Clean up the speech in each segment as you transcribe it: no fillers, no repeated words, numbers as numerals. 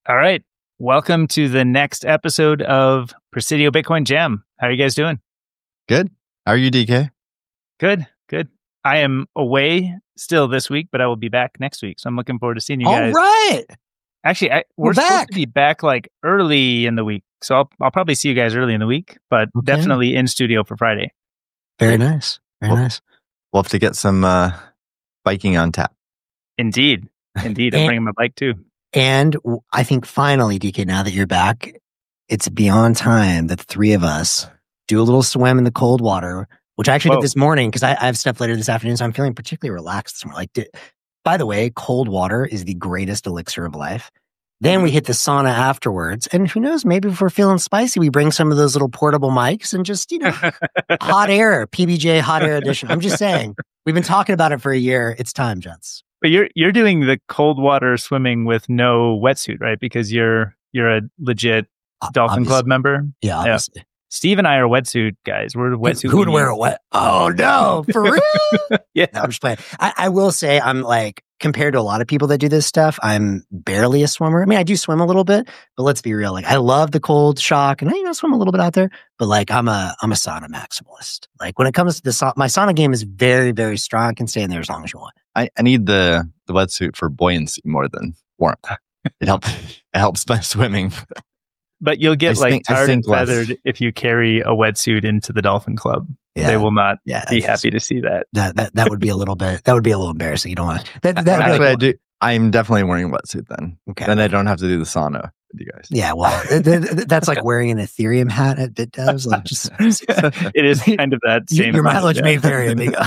All right. Welcome to the next episode of Presidio Bitcoin Jam. How are you guys doing? Good. How are you, DK? Good. I am away still this week, but I will be back next week. So I'm looking forward to seeing you guys. All right. Actually, we're supposed to be back like early in the week. So I'll probably see you guys early in the week, but definitely in studio for Friday. Very nice. Nice. We'll have to get some biking on tap. Indeed. I'm bringing my bike too. And I think finally, DK, now that you're back, it's beyond time that the three of us do a little swim in the cold water, which I actually did this morning because I have stuff later this afternoon. So I'm feeling particularly relaxed this morning. By the way, cold water is the greatest elixir of life. Then we hit the sauna afterwards. And who knows, maybe if we're feeling spicy, we bring some of those little portable mics and just, hot air, PBJ hot air edition. I'm just saying, we've been talking about it for a year. It's time, gents. But you're doing the cold water swimming with no wetsuit, right? Because you're a legit Dolphin Club member. Yeah, obviously. Steve and I are wetsuit guys. We're wetsuit. Who would wear a wet? Oh no, for real? Yeah, no, I'm just playing. I will say, I'm like, compared to a lot of people that do this stuff, I'm barely a swimmer. I mean, I do swim a little bit, but let's be real. Like, I love the cold shock, and I swim a little bit out there. But like, I'm a sauna maximalist. Like, when it comes to the sauna, my sauna game is very, very strong. I can stay in there as long as you want. I need the wetsuit for buoyancy more than warmth. It helps my swimming. But you'll get tarred and feathered if you carry a wetsuit into the Dolphin Club. Yeah. They will not be happy to see that. That would be a little bit. That would be a little embarrassing. You don't want that. That's what I do. I'm definitely wearing a wetsuit then. Okay. Then I don't have to do the sauna with you guys. Yeah, well, that's like wearing an Ethereum hat at BitDevs. Like, just it is kind of that same. Your mileage may vary, amigo.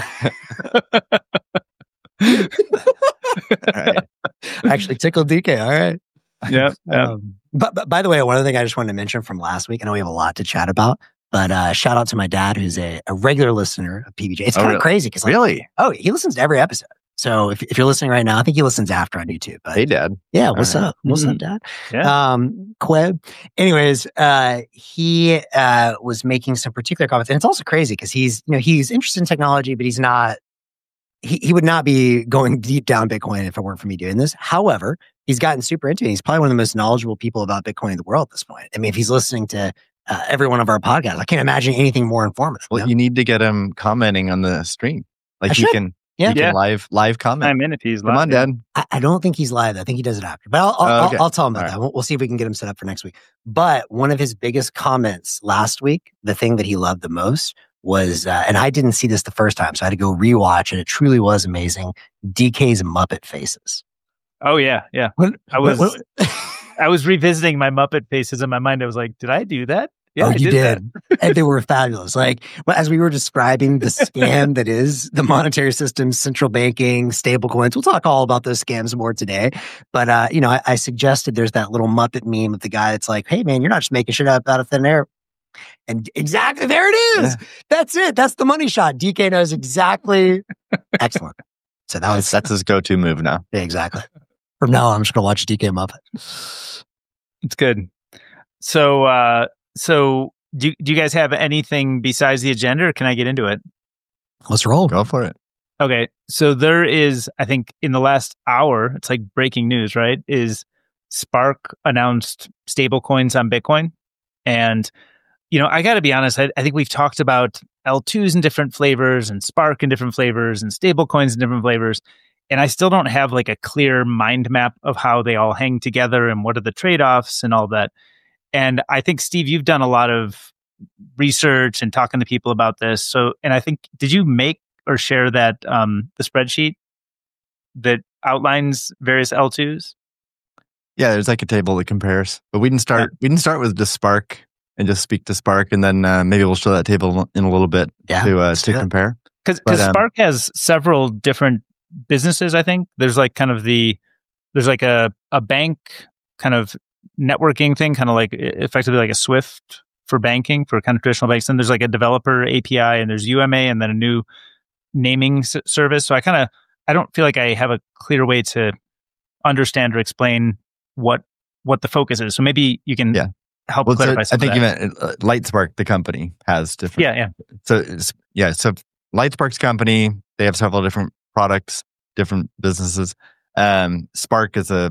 All right. Actually, tickled DK. All right. Yeah. But by the way, one other thing I just wanted to mention from last week, I know we have a lot to chat about, but shout out to my dad, who's a regular listener of PBJ. It's kind of crazy because he listens to every episode. So if you're listening right now, I think he listens after on YouTube. But hey, Dad. Yeah, what's up? What's up, Dad? Yeah. Queb. Anyways, he was making some particular comments, and it's also crazy because he's interested in technology, but he's not. He would not be going deep down Bitcoin if it weren't for me doing this. However, he's gotten super into it. He's probably one of the most knowledgeable people about Bitcoin in the world at this point. I mean, if he's listening to every one of our podcasts, I can't imagine anything more informative. Well, you need to get him commenting on the stream. Like he can live comment. I'm in if he's live. Come on, Dad. I don't think he's live. I think he does it after. But I'll tell him about that. We'll see if we can get him set up for next week. But one of his biggest comments last week, the thing that he loved the most was, and I didn't see this the first time, so I had to go rewatch, and it truly was amazing, DK's Muppet faces. Oh, yeah. I was revisiting my Muppet faces in my mind. I was like, did I do that? Yeah, you did. And they were fabulous. Like, as we were describing the scam that is the monetary system, central banking, stable coins, we'll talk all about those scams more today. But, I suggested there's that little Muppet meme of the guy that's like, hey, man, you're not just making shit up out of thin air. And exactly, there it is. Yeah. That's it. That's the money shot. DK knows exactly. Excellent. So that's his go-to move now. Yeah, exactly. From now on, I'm just going to watch DK Muppet. It's good. So do you guys have anything besides the agenda, or can I get into it? Let's roll. Go for it. Okay. So there is, I think in the last hour, it's like breaking news, right? Is Spark announced stable coins on Bitcoin. And I got to be honest, I think we've talked about L2s in different flavors and Spark in different flavors and stable coins in different flavors. And I still don't have like a clear mind map of how they all hang together and what are the trade-offs and all that. And I think, Steve, you've done a lot of research and talking to people about this. So, and I think, did you make or share that, the spreadsheet that outlines various L2s? Yeah, there's like a table that compares, but we didn't start with just Spark and just speak to Spark, and then maybe we'll show that table in a little bit to compare. Because Spark has several different businesses. I think there's like kind of there's like a bank kind of networking thing, kind of like effectively like a Swift for banking for kind of traditional banks. And there's like a developer API, and there's UMA, and then a new naming service. So I don't feel like I have a clear way to understand or explain what the focus is. So maybe you can help clarify some I think of that. you meant Lightspark, the company, has different. Yeah. So Lightspark's company, they have several different products, different businesses. Spark is a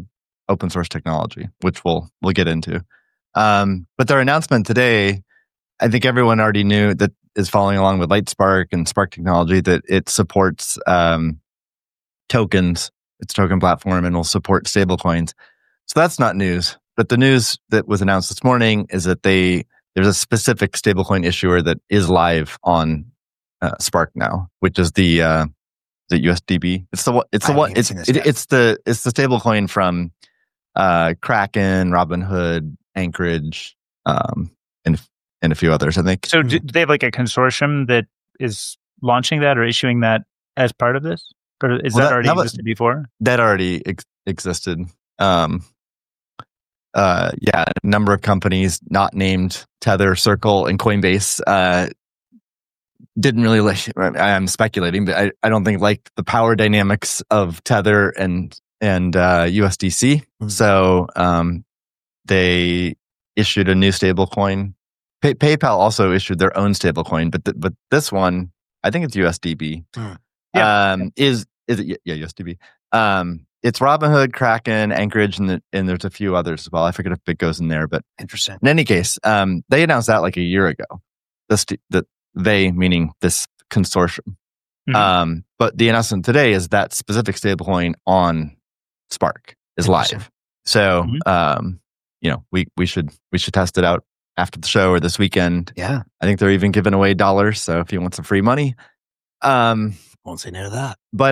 open source technology, which we'll get into. But their announcement today, I think everyone already knew that is following along with Lightspark and Spark technology that it supports tokens. It's a token platform and will support stablecoins. So that's not news. But the news that was announced this morning is that there's a specific stablecoin issuer that is live on Spark now, which is the USDB. It's the stablecoin from Kraken, Robinhood, Anchorage, and a few others, I think. So do they have like a consortium that is launching that or issuing that as part of this? Or is that already existed before? That already existed. A number of companies not named Tether, Circle, and Coinbase didn't really like. I'm speculating, but I don't think like the power dynamics of Tether and USDC. Mm-hmm. So they issued a new stablecoin. PayPal also issued their own stablecoin, but this one, I think it's USDB. Is it? Yeah, USDB. It's Robinhood, Kraken, Anchorage, and there's a few others as well. I forget if Bit goes in there, but interesting. In any case, they announced that like a year ago. They meaning this consortium. Mm-hmm. But the announcement today is that specific stablecoin on Spark is live. So, we should test it out after the show or this weekend. Yeah, I think they're even giving away dollars. So if you want some free money, won't say no to that. But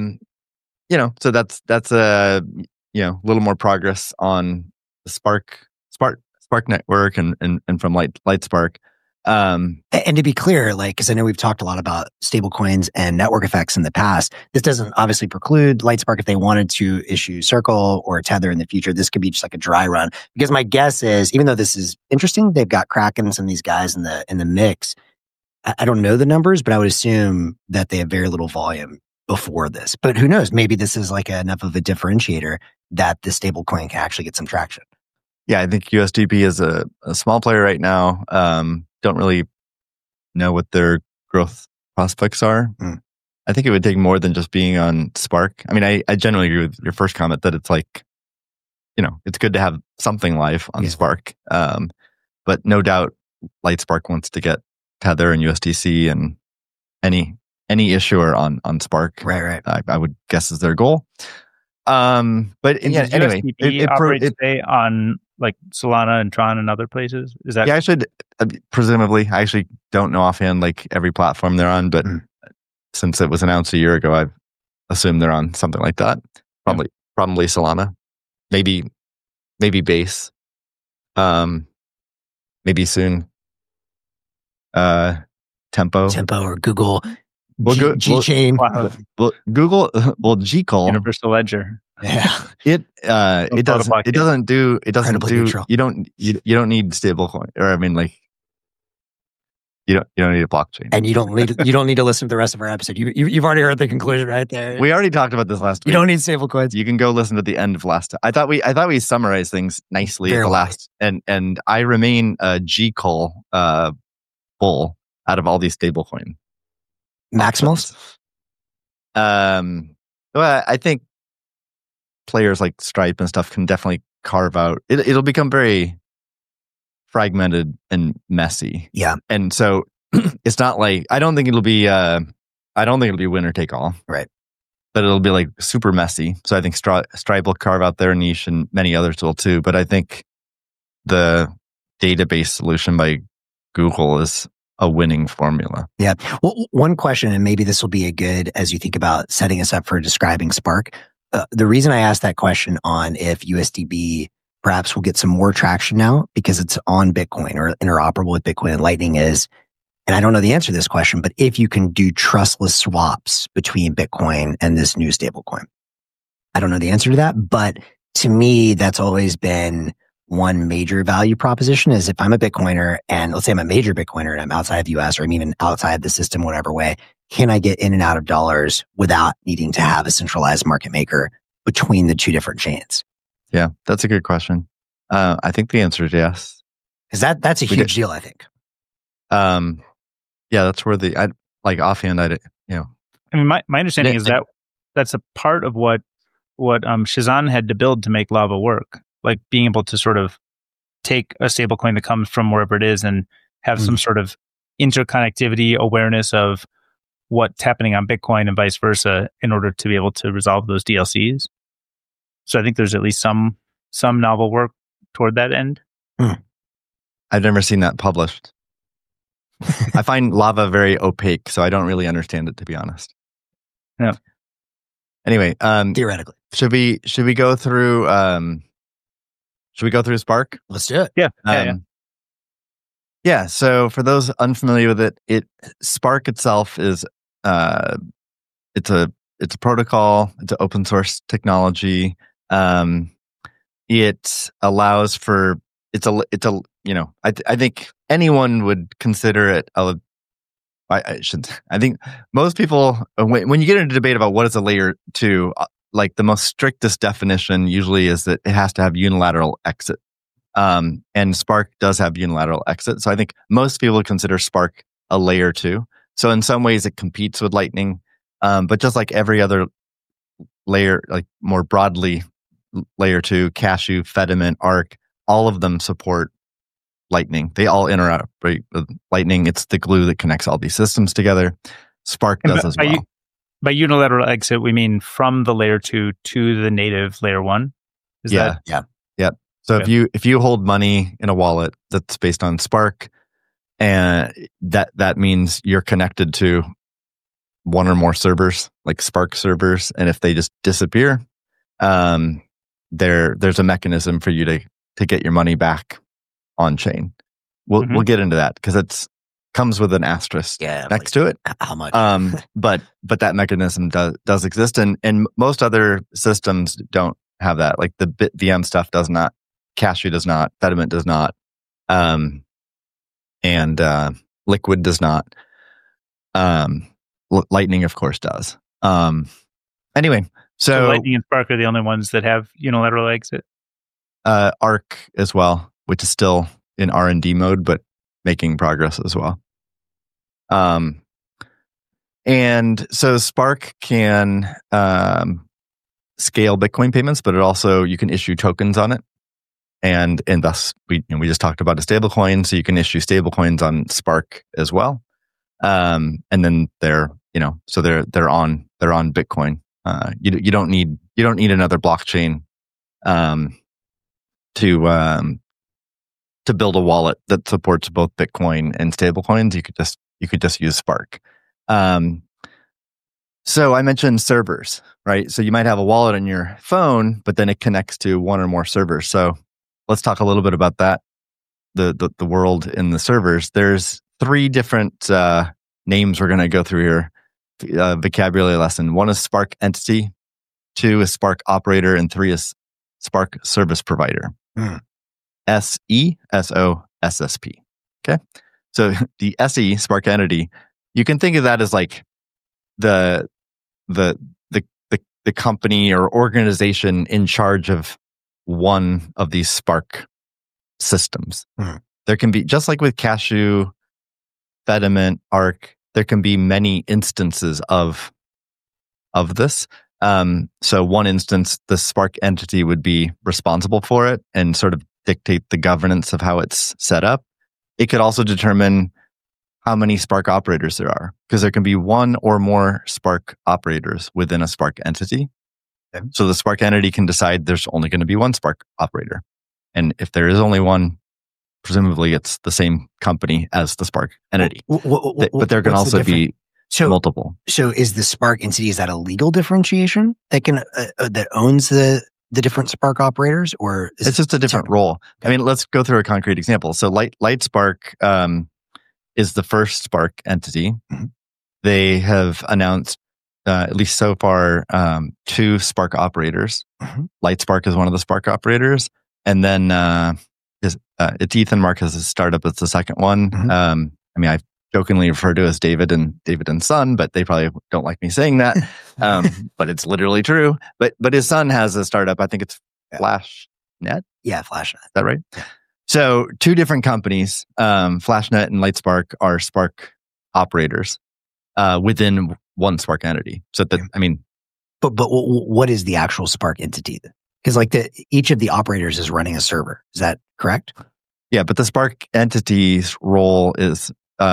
so that's a little more progress on the Spark network and from Lightspark. And to be clear, like, because I know we've talked a lot about stablecoins and network effects in the past, this doesn't obviously preclude Lightspark if they wanted to issue Circle or Tether in the future. This could be just like a dry run. Because my guess is, even though this is interesting, they've got Kraken and some of these guys in the mix. I don't know the numbers, but I would assume that they have very little volume before this. But who knows? Maybe this is like enough of a differentiator that the stablecoin can actually get some traction. Yeah, I think USDB is a small player right now. Don't really know what their growth prospects are. I think it would take more than just being on Spark. I mean, I generally agree with your first comment that it's like, it's good to have something live on Spark. But no doubt Lightspark wants to get Tether and USDC and any issuer on Spark. Right. I would guess is their goal. But anyway, it operates today on like Solana and Tron and other places. Is that? Yeah, presumably. I actually don't know offhand like every platform they're on, but since it was announced a year ago, I've assumed they're on something like that. Probably Solana, maybe Base, maybe soon. Tempo or Google. G-Chain. Google. Gcall. Universal Ledger. Yeah. It doesn't do. Neutral. You don't need stablecoin, or I mean, like, you don't need a blockchain, and you don't need to listen to the rest of our episode. You've already heard the conclusion right there. We already talked about this last week. You don't need stablecoins. You can go listen to the end of last. I thought we summarized things nicely at the last, and I remain a Gcall bull out of all these stablecoin maximals. Well, I think players like Stripe and stuff can definitely carve out. It'll become very fragmented and messy. Yeah, and so it's not like I don't think it'll be winner take all. Right, but it'll be like super messy. So I think Stripe will carve out their niche, and many others will too. But I think the database solution by Google is a winning formula. Yeah. Well, one question, and maybe this will be a good as you think about setting us up for describing Spark. The reason I asked that question on if USDB perhaps will get some more traction now because it's on Bitcoin or interoperable with Bitcoin and Lightning is, and I don't know the answer to this question, but if you can do trustless swaps between Bitcoin and this new stablecoin. I don't know the answer to that, but to me, that's always been one major value proposition is if I'm a Bitcoiner and let's say I'm a major Bitcoiner and I'm outside of the US or I'm even outside the system, whatever way, can I get in and out of dollars without needing to have a centralized market maker between the two different chains? Yeah, that's a good question. I think the answer is yes. Because that's a huge deal, I think. Yeah, that's where offhand, I mean, my understanding is that that's a part of what Shazan had to build to make Lava work, like being able to sort of take a stablecoin that comes from wherever it is and have some sort of interconnectivity awareness of what's happening on Bitcoin and vice versa in order to be able to resolve those DLCs. So I think there's at least some novel work toward that end. I've never seen that published. I find Lava very opaque, so I don't really understand it, to be honest. Yeah. Anyway, theoretically, should we go through Spark? Let's do it. Yeah. Yeah. So for those unfamiliar with it, Spark itself is it's a protocol. It's an open source technology. It allows for I think anyone would consider it I think most people, when you get into a debate about what is a layer 2, like the most strictest definition usually is that it has to have unilateral exit. And Spark does have unilateral exit. So I think most people consider Spark a layer 2. So in some ways it competes with Lightning. But just like every other layer, like more broadly, layer 2, Cashew, Fedimint, Arc, all of them support Lightning. They all interoperate with Lightning. It's the glue that connects all these systems together. Spark does as well. By unilateral exit, we mean from the layer 2 to the native layer 1? Yeah. So if you hold money in a wallet that's based on Spark, and that means you're connected to one or more servers, like Spark servers, and if they just disappear, there's a mechanism for you to get your money back on chain. We'll get into that because it's comes with an asterisk next to it. How much? But that mechanism does exist, and most other systems don't have that. Like the BitVM stuff does not, Cashew does not, Fedimint does not, and Liquid does not. Lightning, of course, does. Anyway, so Lightning and Spark are the only ones that have unilateral exit. Arc as well, which is still in R&D mode, but making progress as well. And so Spark can scale Bitcoin payments, but it also, you can issue tokens on it. And thus, we just talked about a stablecoin, so you can issue stablecoins on Spark as well. And then they're on Bitcoin. You don't need another blockchain to build a wallet that supports both Bitcoin and stablecoins. You could just use Spark. So I mentioned servers, right? So you might have a wallet on your phone, but then it connects to one or more servers. So let's talk a little bit about that. The world in the servers. There's 3 different names we're going to go through here. Vocabulary lesson. 1 is Spark Entity, 2 is Spark Operator, and 3 is Spark Service Provider. SESOSSP. Okay. So the SE, Spark Entity, you can think of that as like the company or organization in charge of one of these Spark systems. There can be, just like with Cashew, Fedimint, Arc, there can be many instances of this. So one instance, the Spark entity would be responsible for it and sort of dictate the governance of how it's set up. It could also determine how many Spark operators there are, because there can be one or more Spark operators within a Spark entity. Okay. So the Spark entity can decide there's only going to be one Spark operator. And if there is only one, presumably it's the same company as the Spark entity. But there can also be multiple. So is the Spark entity, is that a legal differentiation that can that owns the different Spark operators, or is it's just a different role? Okay. I mean, let's go through a concrete example. So LightSpark is the first Spark entity. They have announced, at least so far, 2 Spark operators. LightSpark is one of the Spark operators. And then it's Ethan Marquez's startup. It's the second one. I mean, I jokingly refer to as David and Son, but they probably don't like me saying that. But it's literally true. But his son has a startup. I think it's FlashNet. Yeah, FlashNet. Is that right? Yeah. So 2 different companies, FlashNet and LightSpark, are Spark operators within one Spark entity. So I mean, But what is the actual Spark entity? Because like each of the operators is running a server. Is that correct? Yeah, but the Spark entity's role is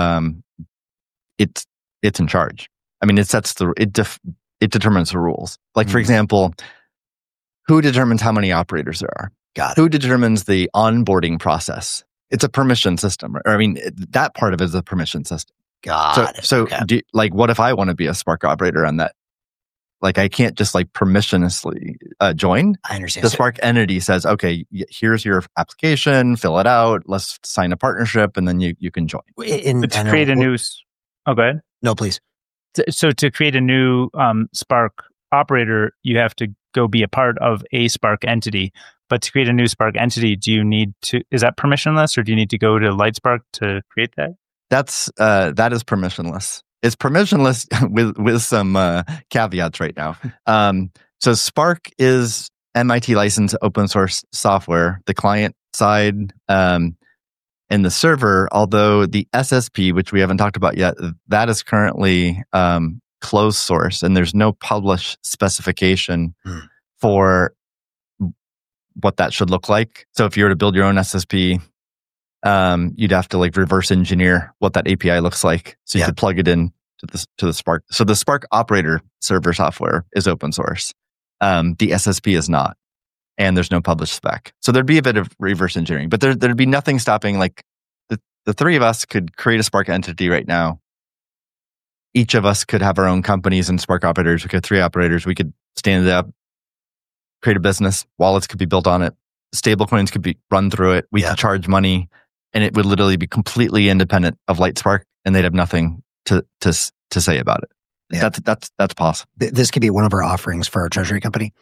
it's in charge. I mean, it determines the rules. Like for example, who determines how many operators there are? Got it. Who determines the onboarding process? It's a permission system. Or, I mean, that part of it is a permission system. Got it. So what if I want to be a Spark operator on that? Like, I can't just like permissionlessly join. I understand. The Spark entity says, okay, here's your application, fill it out, let's sign a partnership, and then you can join. To create a new... Oh, go ahead. No, please. So to create a new Spark operator, you have to go be a part of a Spark entity. But to create a new Spark entity, is that permissionless, or do you need to go to Lightspark to create that? That is permissionless. It's permissionless with some caveats right now. So Spark is MIT licensed open source software, the client side, and the server, although the SSP, which we haven't talked about yet, that is currently closed source, and there's no published specification for what that should look like. So if you were to build your own SSP, you'd have to like reverse engineer what that API looks like, so you could plug it in to the Spark. So the Spark operator server software is open source. The SSP is not, and there's no published spec. So there'd be a bit of reverse engineering, but there'd be nothing stopping. Like the three of us could create a Spark entity right now. Each of us could have our own companies and Spark operators. We could have 3 operators. We could stand it up, create a business. Wallets could be built on it. Stablecoins could be run through it. We could charge money, and it would literally be completely independent of Lightspark, and they'd have nothing to say about it. Yeah. That's possible. This could be one of our offerings for our treasury company.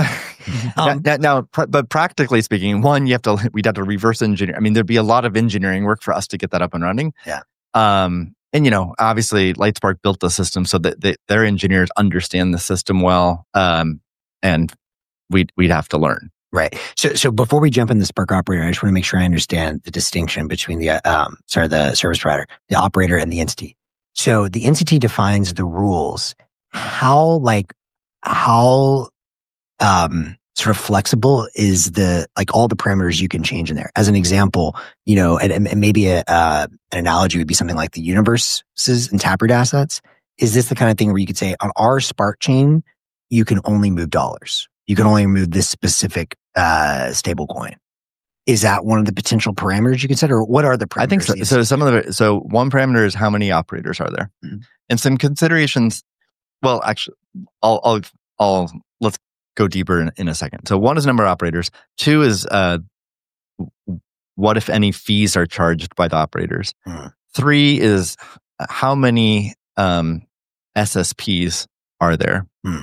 But practically speaking, we'd have to reverse engineer. I mean, there'd be a lot of engineering work for us to get that up and running. Yeah. And obviously, Lightspark built the system so that their engineers understand the system well. And we'd have to learn. Right. So before we jump in the Spark operator, I just want to make sure I understand the distinction between the service provider, the operator, and the entity. So the entity defines the rules. How sort of flexible is all the parameters you can change in there? As an example, and maybe an analogy would be something like the universes and Taproot assets. Is this the kind of thing where you could say on our Spark chain, you can only move dollars? You can only move this specific stable coin. Is that one of the potential parameters you could set, or what are the parameters? I think so. So one parameter is how many operators are there, and some considerations. Well, actually, let's go deeper in a second. So one is number of operators. 2 is what if any fees are charged by the operators. 3 is how many SSPs are there.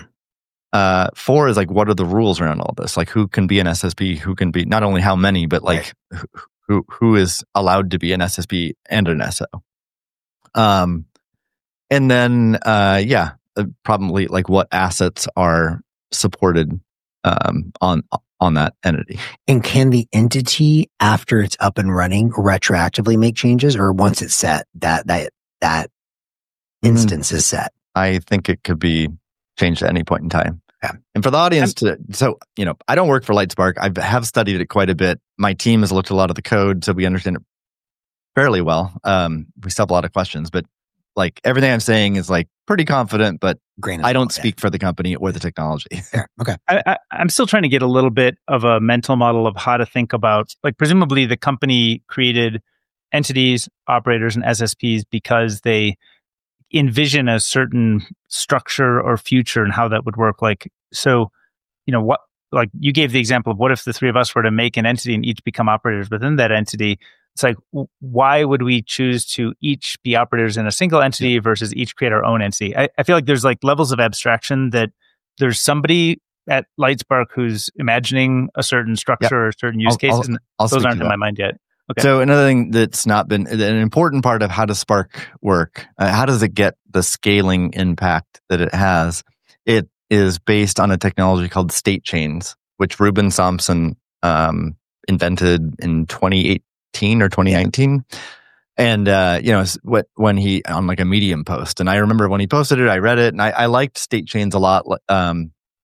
4 is like, what are the rules around all this? Like, who can be an SSP? Who can be, not only how many, but like who is allowed to be an SSP and an SO? And then, probably like what assets are supported on that entity. And can the entity, after it's up and running, retroactively make changes, or once it's set, that instance is set? I think it could be changed at any point in time. Yeah. And for the audience I don't work for Lightspark. I have studied it quite a bit. My team has looked at a lot of the code, so we understand it fairly well. We still have a lot of questions, but like everything I'm saying is like pretty confident, but I don't speak for the company or the technology. Yeah. Okay. I'm still trying to get a little bit of a mental model of how to think about, like, presumably the company created entities, operators, and SSPs because they envision a certain structure or future and how that would work. Like, so, what, like you gave the example of what if the 3 of us were to make an entity and each become operators within that entity? It's like, why would we choose to each be operators in a single entity versus each create our own entity? I feel like there's like levels of abstraction that there's somebody at Lightspark who's imagining a certain structure or a certain use case, and those aren't in my mind yet. Okay. So another thing that's not been an important part of how does Spark work, how does it get the scaling impact that it has? It is based on a technology called state chains, which Ruben Thompson invented in 2018 or 2019. And, when he, on like a Medium post, and I remember when he posted it, I read it, and I liked state chains a lot.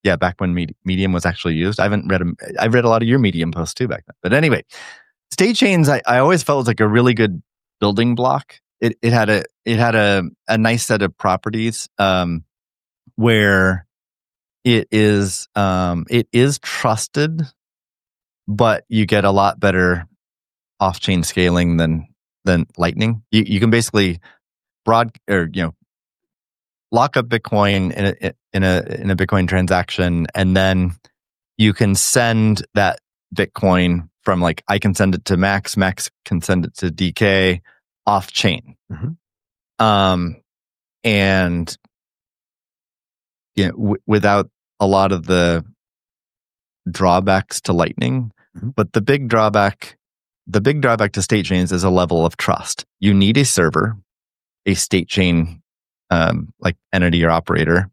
Yeah, back when Medium was actually used. I've read a lot of your Medium posts too back then. But anyway, state chains, I always felt was like a really good building block. It had a nice set of properties where it is trusted, but you get a lot better off-chain scaling than Lightning. You can basically lock up Bitcoin in a Bitcoin transaction, and then you can send that Bitcoin from like, I can send it to Max can send it to DK off chain. And without a lot of the drawbacks to Lightning. But the big drawback to state chains is a level of trust. You need a server, a state chain like entity or operator,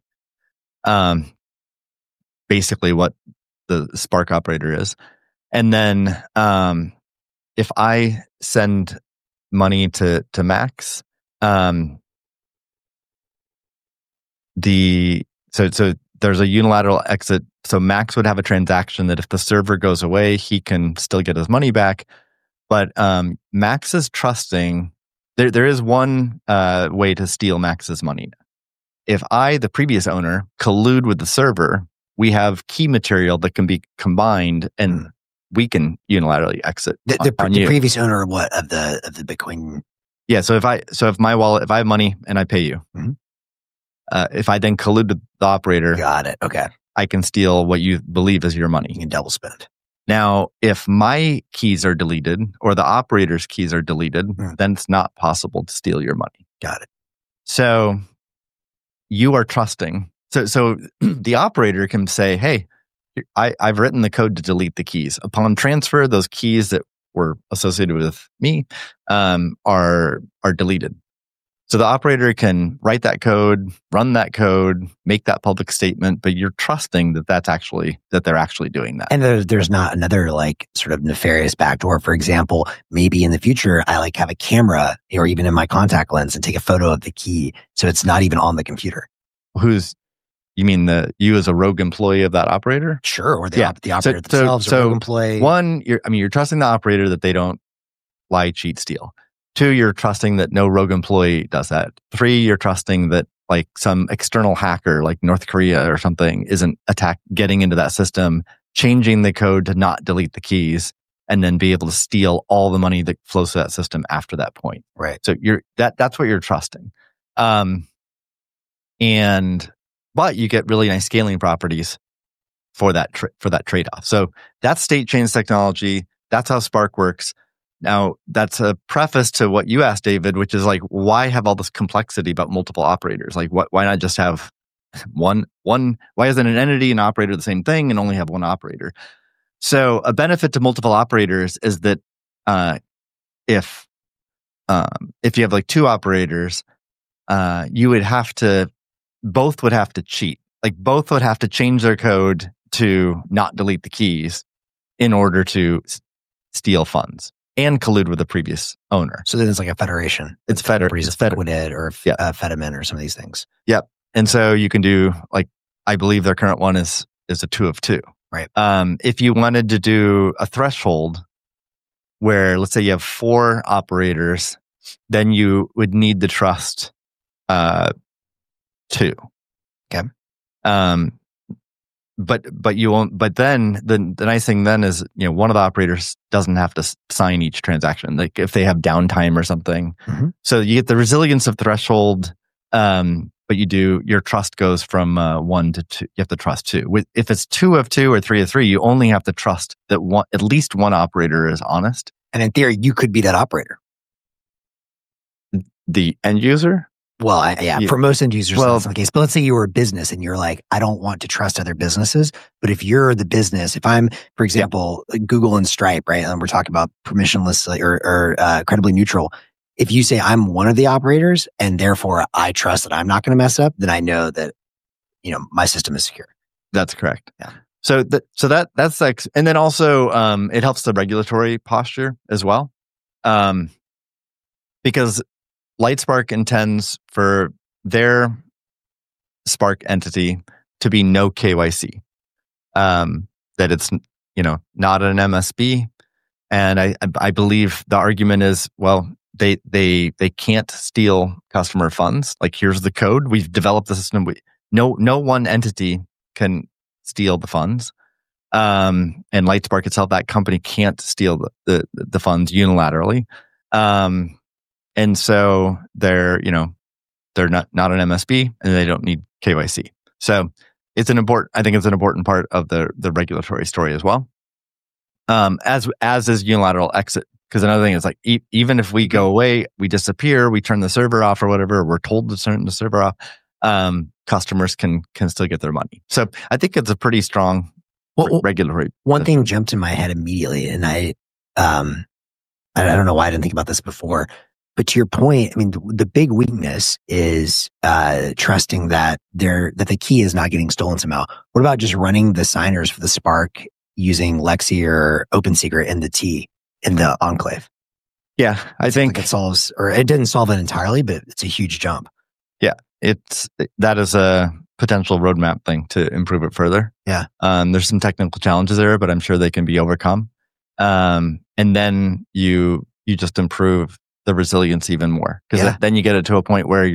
basically what the Spark operator is. And then if I send money to Max, so there's a unilateral exit. So Max would have a transaction that if the server goes away, he can still get his money back. But Max is trusting. There is one way to steal Max's money. If I, the previous owner, collude with the server, we have key material that can be combined, and we can unilaterally exit. The previous owner of what, of the Bitcoin? Yeah. So if my wallet, if I have money and I pay you, if I then collude with the operator, got it. Okay, I can steal what you believe is your money. You can double spend. Now, if my keys are deleted or the operator's keys are deleted, then it's not possible to steal your money. Got it. So you are trusting. So the operator can say, hey, I've written the code to delete the keys. Upon transfer, those keys that were associated with me are deleted. So the operator can write that code, run that code, make that public statement, but you're trusting that they're actually doing that. And there's not another like sort of nefarious backdoor. For example, maybe in the future I like have a camera or even in my contact lens and take a photo of the key, so it's not even on the computer. You mean you as a rogue employee of that operator? Sure, or the operator themselves, or rogue employee. One, you're trusting the operator that they don't lie, cheat, steal. 2, you're trusting that no rogue employee does that. 3, you're trusting that like some external hacker like North Korea or something isn't getting into that system, changing the code to not delete the keys, and then be able to steal all the money that flows to that system after that point. Right. So that's what you're trusting. But you get really nice scaling properties for that trade-off. So that's state chains technology. That's how Spark works. Now, that's a preface to what you asked, David, which is like, why have all this complexity about multiple operators? Like, why not just have one? Why isn't an entity and operator the same thing and only have one operator? So a benefit to multiple operators is that if you have like 2 operators, both would have to cheat. Like both would have to change their code to not delete the keys in order to steal funds and collude with the previous owner. So then it's like a federation. It's Federated or Fedimint or some of these things. Yep. And so you can do like, I believe their current one is a 2 of 2. Right. If you wanted to do a threshold where, let's say you have 4 operators, then you would need to trust 2. Okay. But you won't. But then the nice thing then is, one of the operators doesn't have to sign each transaction. Like if they have downtime or something, so you get the resilience of threshold. But your trust goes from 1 to 2. You have to trust 2. If it's 2 of 2 or 3 of 3, you only have to trust that at least one operator is honest. And in theory, you could be that operator. The end user. Well, for most end users, that's not the case. But let's say you were a business and you're like, I don't want to trust other businesses. But if you're the business, if I'm, for example, Google and Stripe, right? And we're talking about permissionless or credibly neutral. If you say I'm one of the operators and therefore I trust that I'm not going to mess up, then I know that, my system is secure. That's correct. Yeah. So that's like, and then also, it helps the regulatory posture as well. Because LightSpark intends for their Spark entity to be no KYC, that it's, not an MSB. And I believe the argument is, well, they can't steal customer funds. Like, here's the code. We've developed the system. No one entity can steal the funds. And Lightspark itself, that company can't steal the funds unilaterally. And so they're not an MSB, and they don't need KYC. So I think it's an important part of the regulatory story as well. As is unilateral exit. Because another thing is, like, even if we go away, we disappear, we turn the server off or whatever, we're told to turn the server off, customers can still get their money. So I think it's a pretty strong regulatory. One thing jumped in my head immediately, and I don't know why I didn't think about this before, but to your point, I mean, the big weakness is trusting that the key is not getting stolen somehow. What about just running the signers for the Spark using Lexi or OpenSecret in the Enclave? Yeah, I think like it solves, or it didn't solve it entirely, but it's a huge jump. Yeah, that is a potential roadmap thing to improve it further. Yeah, there's some technical challenges there, but I'm sure they can be overcome. And then you just improve the resilience even more, because then you get it to a point where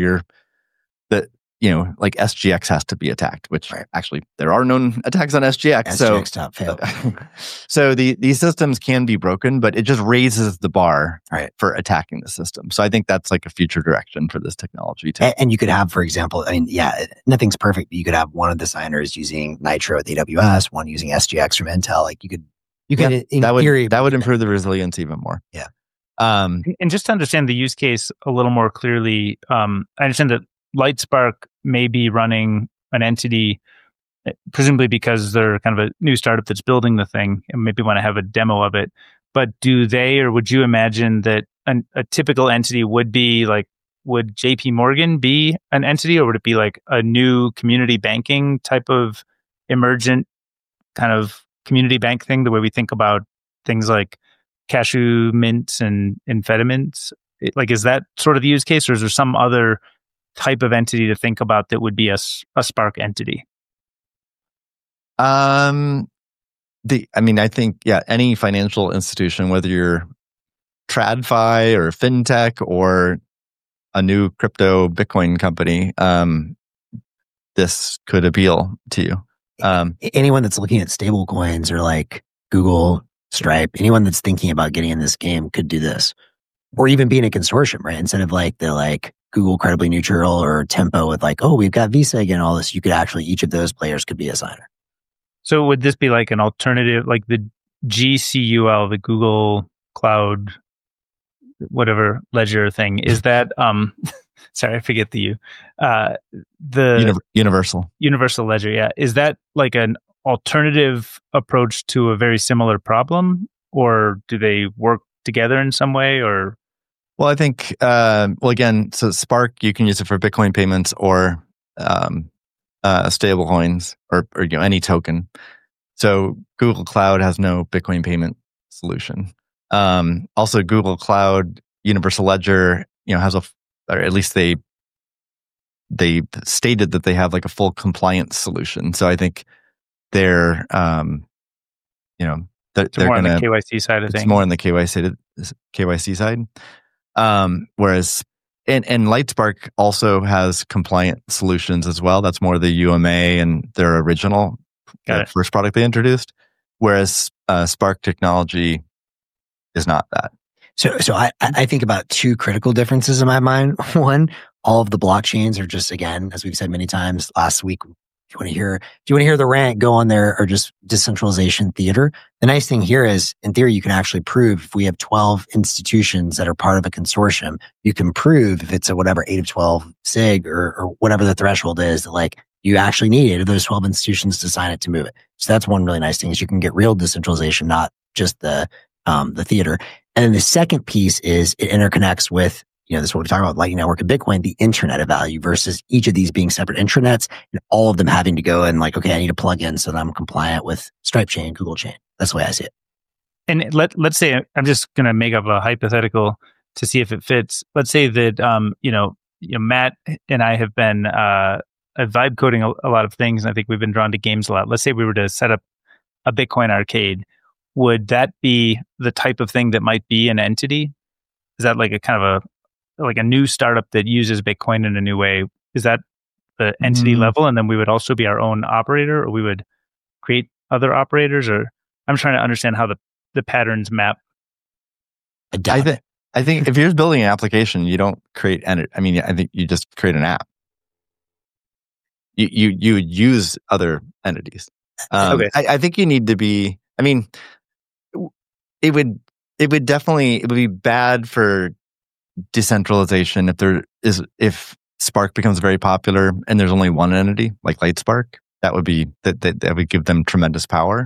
like SGX has to be attacked, which actually there are known attacks on SGX. SGX top fail. So these systems can be broken, but it just raises the bar for attacking the system. So I think that's like a future direction for this technology too. And you could have, for example, nothing's perfect, but you could have one of the signers using Nitro with AWS, one using SGX from Intel. Like you could that would improve the resilience even more. Yeah. And just to understand the use case a little more clearly, I understand that Lightspark may be running an entity, presumably because they're kind of a new startup that's building the thing and maybe want to have a demo of it. But would you imagine that a typical entity would be like, would JP Morgan be an entity, or would it be like a new community banking type of emergent kind of community bank thing, the way we think about things like Cashew mints and amphetamines? Like, is that sort of the use case, or is there some other type of entity to think about that would be a Spark entity? I think, any financial institution, whether you're TradFi or FinTech or a new crypto Bitcoin company, this could appeal to you. Anyone that's looking at stable coins, or like Google, Stripe, anyone that's thinking about getting in this game could do this, or even be in a consortium, right? Instead of like Google Credibly Neutral or Tempo with like, oh, we've got Visa again, all this, you could actually, each of those players could be a signer. So would this be like an alternative, like the GCUL, the Google Cloud, whatever ledger thing? Is that, sorry, I forget the Universal Ledger. Yeah. Is that like an alternative approach to a very similar problem, or do they work together in some way? Or well, I think again, so Spark, you can use it for Bitcoin payments or stable coins or any token. So Google Cloud has no Bitcoin payment solution. Also, Google Cloud Universal Ledger, has or at least they stated that they have like a full compliance solution. So I think they're more on the KYC side of things. It's more on the KYC side. Whereas and Lightspark also has compliant solutions as well. That's more the UMA and their original first product they introduced. Whereas Spark technology is not that. So I think about two critical differences in my mind. One, all of the blockchains are just, again, as we've said many times last week, if you want to hear the rant, go on there, or just decentralization theater. The nice thing here is, in theory, you can actually prove, if we have 12 institutions that are part of a consortium, you can prove if it's a whatever 8 of 12 SIG or whatever the threshold is, that like you actually need 8 of those 12 institutions to sign it to move it. So that's one really nice thing, is you can get real decentralization, not just the theater. And then the second piece is it interconnects with, this is what we talk about, Lightning Network and Bitcoin, the internet of value, versus each of these being separate intranets and all of them having to go and like, okay, I need to plug in so that I'm compliant with Stripe Chain, Google Chain. That's the way I see it. And let's say, I'm just going to make up a hypothetical to see if it fits. Let's say that, Matt and I have been vibe coding a lot of things, and I think we've been drawn to games a lot. Let's say we were to set up a Bitcoin arcade. Would that be the type of thing that might be an entity? Is that like a kind of a new startup that uses Bitcoin in a new way? Is that the entity level? And then we would also be our own operator, or we would create other operators? Or I'm trying to understand how the patterns map. I think if you're just building an application, you don't create I think you just create an app. You would use other entities. Okay. I think you need to be. I mean, it would be bad for decentralization if Spark becomes very popular and there's only one entity like Lightspark. That would give them tremendous power.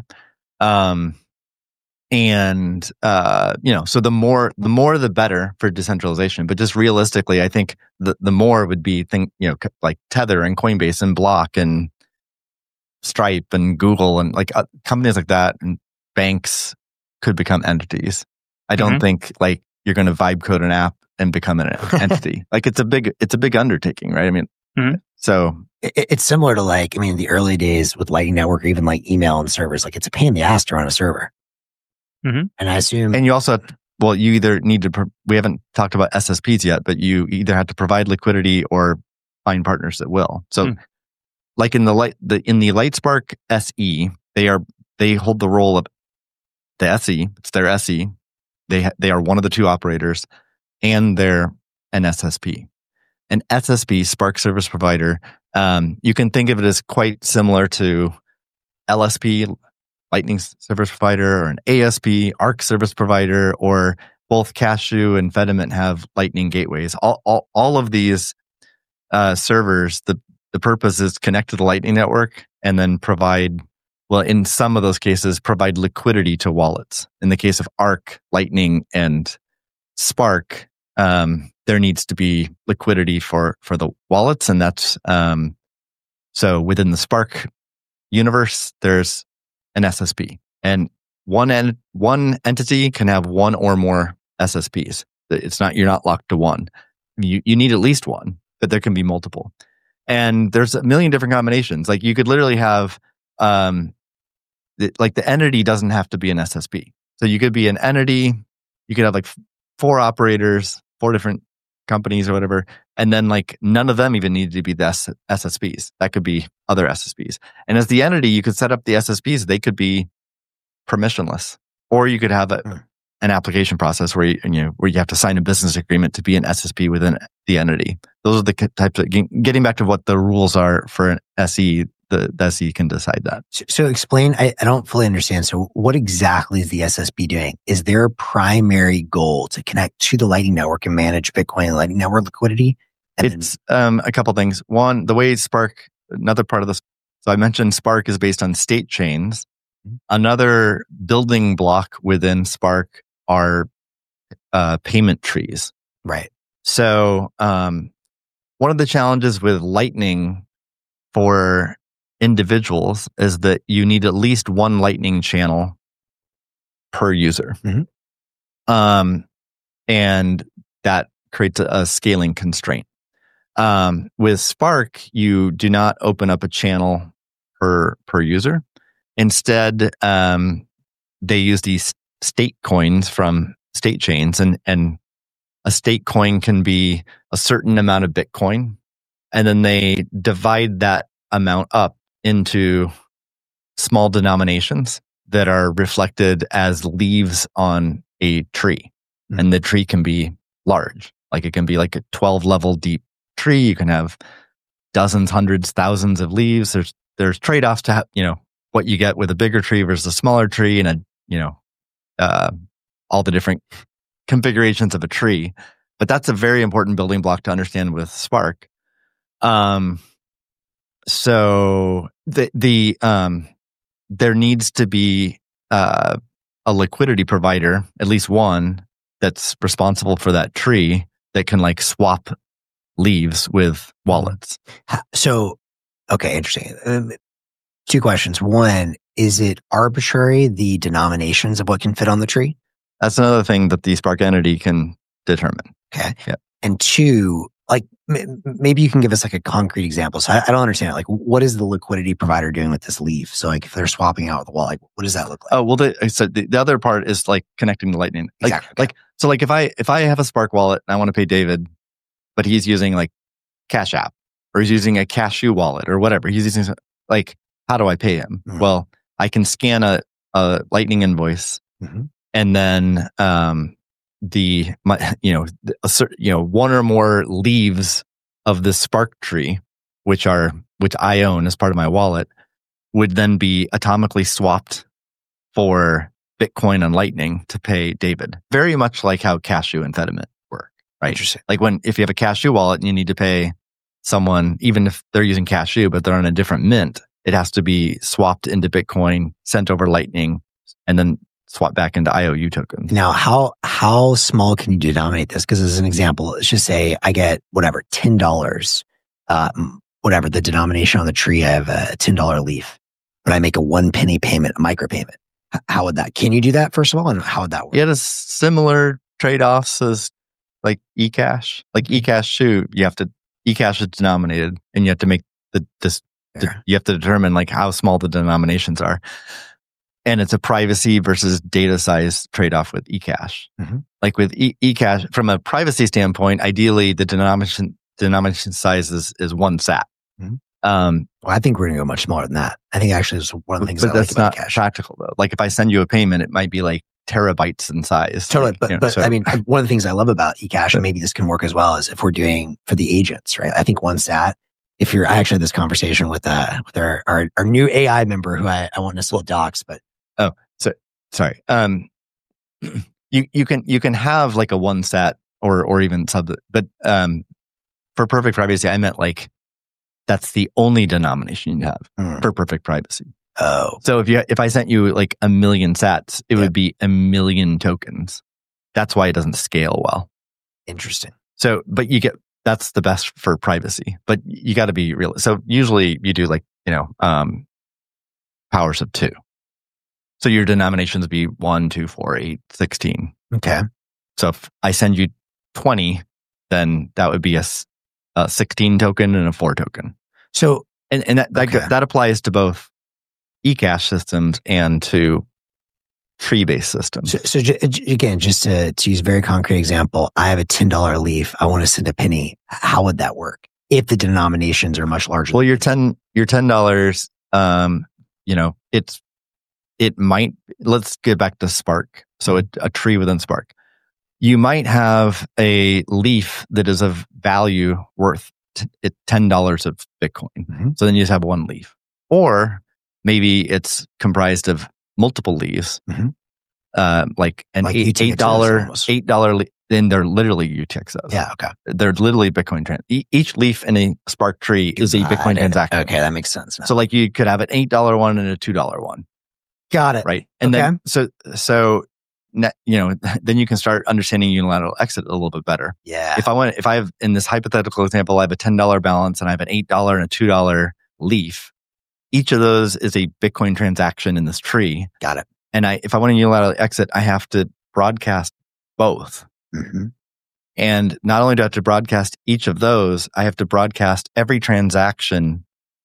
So the more the better for decentralization. But just realistically, I think the more would be like Tether and Coinbase and Block and Stripe and Google and like companies like that and banks could become entities. I don't think like you're going to vibe code an app and become an entity. Like it's a big undertaking, right? I mean, so it's similar to the early days with Lightning Network or even like email and servers. Like it's a pain in the ass to run a server. And I assume, and you also you either need to. We haven't talked about SSPs yet, but you either have to provide liquidity or find partners that will. So, like in the Lightspark SE, they hold the role of the SE. It's their SE. They are one of the two operators, and they're an SSP. An SSP, Spark Service Provider. You can think of it as quite similar to LSP, Lightning Service Provider, or an ASP, Arc Service Provider, or both Cashew and Fedimint have Lightning gateways. All of these servers, the purpose is connect to the Lightning Network and then provide, in some of those cases, provide liquidity to wallets. In the case of Arc, Lightning, and Spark, there needs to be liquidity for the wallets, and that's so within the Spark universe, there's an SSP, and one entity can have one or more SSPs. You're not locked to one. You need at least one, but there can be multiple, and there's a million different combinations. Like you could literally have, the entity doesn't have to be an SSP. So you could be an entity. You could have like 4 operators, 4 different companies or whatever, and then like none of them even need to be the SSPs. That could be other SSPs. And as the entity, you could set up the SSPs. They could be permissionless, or you could have an application process where you have to sign a business agreement to be an SSP within the entity. Those are the types of, getting back to what the rules are for an SE. The SE can decide that. So explain, I don't fully understand. So what exactly is the SSP doing? Is their primary goal to connect to the Lightning Network and manage Bitcoin Lightning Network liquidity? It's a couple things. One, the way Spark, another part of this, so I mentioned Spark is based on state chains. Another building block within Spark are payment trees. Right. So one of the challenges with Lightning for individuals is that you need at least one Lightning channel per user. And that creates a scaling constraint. With Spark, you do not open up a channel per user. Instead, they use these state coins from state chains, and a state coin can be a certain amount of Bitcoin, and then they divide that amount up into small denominations that are reflected as leaves on a tree. And the tree can be large. Like it can be like a 12 level deep tree. You can have dozens, hundreds, thousands of leaves. There's trade-offs to what you get with a bigger tree versus a smaller tree, and all the different configurations of a tree. But that's a very important building block to understand with Spark. So there needs to be a liquidity provider, at least one, that's responsible for that tree that can like swap leaves with wallets. So, okay, interesting. 2 questions. One, is it arbitrary, the denominations of what can fit on the tree? That's another thing that the Spark entity can determine. Okay. Yeah. And 2, like maybe you can give us like a concrete example. So I don't understand. Like, what is the liquidity provider doing with this leaf? So like, if they're swapping out with the wallet, like, what does that look like? Oh, well, the other part is like connecting to Lightning. Like, Exactly. Okay. So like if I have a Spark wallet and I want to pay David, but he's using like Cash App or he's using a Cashew wallet or whatever, he's using like, how do I pay him? Mm-hmm. Well, I can scan a Lightning invoice, and then one or more leaves of the Spark tree, which I own as part of my wallet, would then be atomically swapped for Bitcoin and Lightning to pay David. Very much like how Cashew and Fedimint work, right? Interesting. Like if you have a Cashew wallet and you need to pay someone, even if they're using Cashew but they're on a different mint, it has to be swapped into Bitcoin, sent over Lightning, and then swap back into IOU tokens. Now, how small can you denominate this? Because as an example, let's just say I get whatever, $10, whatever the denomination on the tree, I have a $10 leaf, but I make a 1 penny payment, a micropayment. How would that, can you do that first of all? And how would that work? Yeah, there's similar trade-offs as like eCash. Like eCash, eCash is denominated and you have to make you have to determine like how small the denominations are. And it's a privacy versus data size trade-off with eCash. Like with eCash, from a privacy standpoint, ideally the denomination size is 1 sat. Well, I think we're going to go much smaller than that. I think actually it's one of the things but I that's like about not Cash. practical though. Like if I send you a payment, it might be like terabytes in size. Totally. Like, but I mean, one of the things I love about eCash, and maybe this can work as well, is if we're doing for the agents, right? I think 1 sat. I actually had this conversation with our new AI member who I won't necessarily dox, but sorry. You can have like a 1 sat or even sub, but for perfect privacy, I meant like that's the only denomination you have for perfect privacy. Oh, so if I sent you like 1 million sats, it would be 1 million tokens. That's why it doesn't scale well. Interesting. So, but that's the best for privacy, but you got to be real. So usually you do like, powers of 2. So your denominations be 1, 2, 4, 8, 16. Okay. So if I send you 20, then that would be a 16 token and a 4 token. So, and that applies to both eCash systems and to tree-based systems. So again, just to use a very concrete example, I have a $10 leaf. I want to send a penny. How would that work if the denominations are much larger? Well, your $10, it might, let's get back to Spark. So a tree within Spark. You might have a leaf that is of value worth $10 of Bitcoin. So then you just have 1 leaf. Or maybe it's comprised of multiple leaves, like an $8 leaf. Then they're literally UTXOs. Yeah, okay. They're literally Bitcoin. Each leaf in a Spark tree is a Bitcoin transaction. Okay, that makes sense. So like you could have an $8 one and a $2 one. Got it. Right. And then, then you can start understanding unilateral exit a little bit better. Yeah. If I have, in this hypothetical example, I have a $10 balance and I have an $8 and a $2 leaf. Each of those is a Bitcoin transaction in this tree. Got it. And if I want to unilaterally exit, I have to broadcast both. And not only do I have to broadcast each of those, I have to broadcast every transaction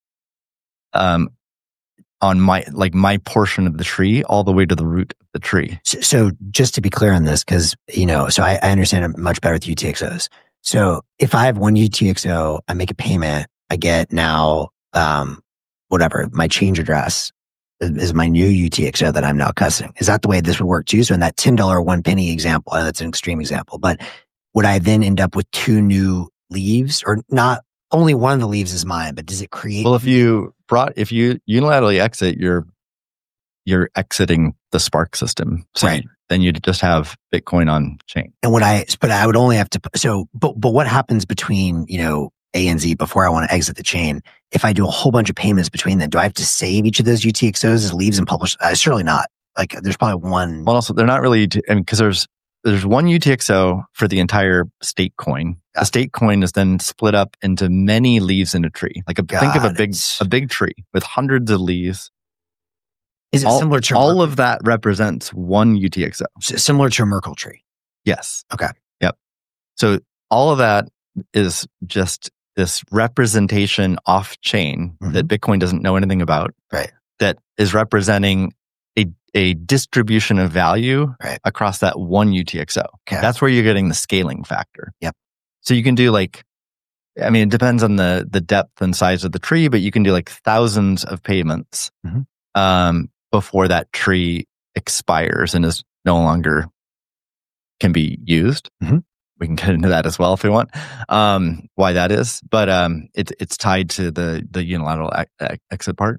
on my portion of the tree all the way to the root of the tree. So just to be clear on this, because, so I understand it much better with UTXOs. So if I have 1 UTXO, I make a payment, I get now, my change address is my new UTXO that I'm now custodying. Is that the way this would work too? So in that $10 1 penny example, that's an extreme example, but would I then end up with 2 new leaves, or not? Only one of the leaves is mine, but does it create? Well, if you unilaterally exit, you're exiting the Spark system. So right. Then you'd just have Bitcoin on chain. And I would only have to, but what happens between, A and Z before I want to exit the chain? If I do a whole bunch of payments between them, do I have to save each of those UTXOs as leaves and publish? Surely not. Like there's probably one. Well, also they're not really, because there's 1 UTXO for the entire state coin. A state coin is then split up into many leaves in a tree. Like think of a big tree with hundreds of leaves. Is it similar to all of that represents 1 UTXO? Similar to a Merkle tree. Yes. Okay. Yep. So all of that is just this representation off chain that Bitcoin doesn't know anything about. Right. That is representing a distribution of value across that one UTXO. Okay. That's where you're getting the scaling factor. Yep. So you can do like, I mean, it depends on the depth and size of the tree, but you can do like thousands of payments before that tree expires and is no longer can be used. We can get into that as well if we want, why that is. But it's tied to the unilateral exit part.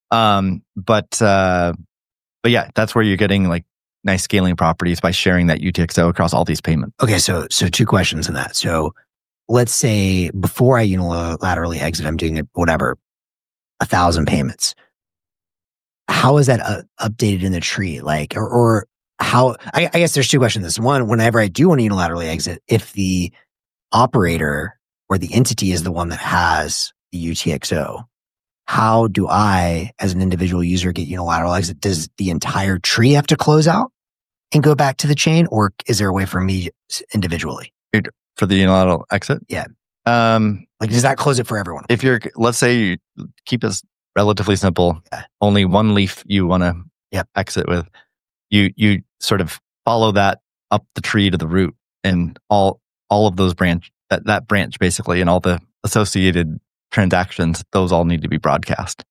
But yeah, that's where you're getting like nice scaling properties by sharing that UTXO across all these payments. Okay, so two questions on that. So let's say before I unilaterally exit, I'm doing 1,000 payments. How is that updated in the tree? Like, or how? I guess there's two questions. One, whenever I do want to unilaterally exit, if the operator or the entity is the one that has the UTXO, how do I, as an individual user, get unilateral exit? Does the entire tree have to close out and go back to the chain, or is there a way for me individually? For the unilateral exit? Yeah. Like, does that close it for everyone? If you're, let's say you keep this relatively simple, only one leaf you want to exit with, you sort of follow that up the tree to the root, and all of those that branch basically, and all the associated transactions, those all need to be broadcast.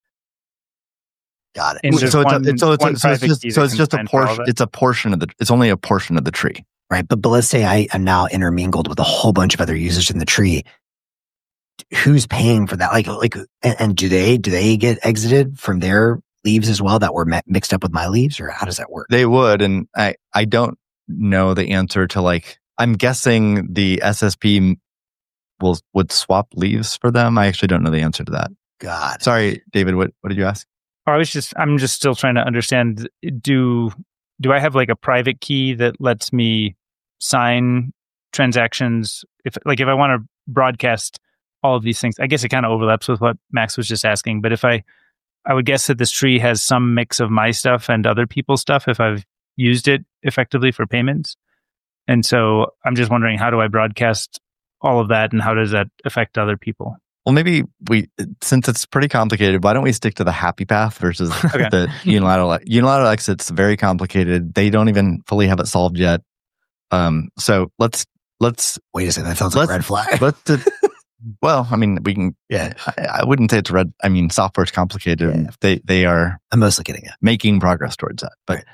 Got it. So it's just a portion. It's a portion of it's only a portion of the tree, right? But let's say I am now intermingled with a whole bunch of other users in the tree. Who's paying for that? Like, and do they get exited from their leaves as well that were mixed up with my leaves, or how does that work? They would, and I don't know the answer to, like, I'm guessing the SSP would swap leaves for them. I actually don't know the answer to that. God. Sorry, David, what did you ask? I'm just still trying to understand, do I have like a private key that lets me sign transactions? If I want to broadcast all of these things, I guess it kind of overlaps with what Max was just asking, but if I would guess that this tree has some mix of my stuff and other people's stuff if I've used it effectively for payments. And so I'm just wondering, how do I broadcast all of that, and how does that affect other people? Well, maybe since it's pretty complicated, why don't we stick to the happy path versus the unilateral? Unilateral exit's very complicated. They don't even fully have it solved yet. So let's wait a second. That sounds like a red flag. Well, I mean, we can. Yeah, I wouldn't say it's red. I mean, software's complicated. Yeah. They are. I'm mostly getting it. Making progress towards that, but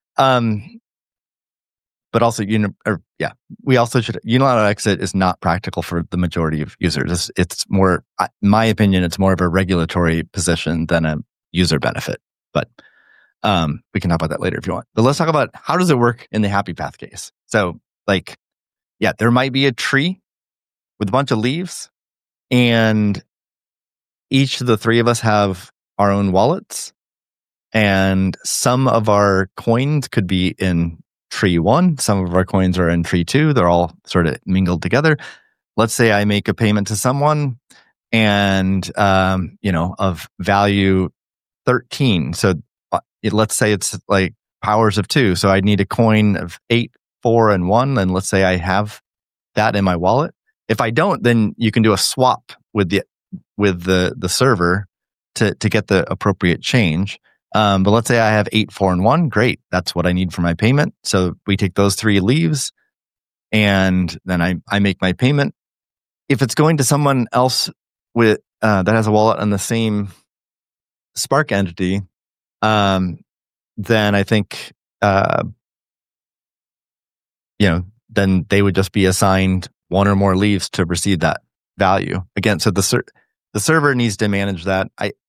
but also, we also should. Unilateral exit is not practical for the majority of users. It's more, in my opinion, it's more of a regulatory position than a user benefit. But we can talk about that later if you want. But let's talk about how does it work in the happy path case. So, there might be a tree with a bunch of leaves, and each of the three of us have our own wallets, and some of our coins could be in tree 1, some of our coins are in tree 2. They're all sort of mingled together. Let's say I make a payment to someone, and of value 13. So let's say it's like powers of 2. So I need a coin of 8, 4, and 1. And let's say I have that in my wallet. If I don't, then you can do a swap with the server to get the appropriate change. But let's say I have 8, 4, and 1. Great. That's what I need for my payment. So we take those 3 leaves, and then I make my payment. If it's going to someone else with that has a wallet on the same Spark entity, then I think then they would just be assigned 1 or more leaves to receive that value. Again, so the server needs to manage that.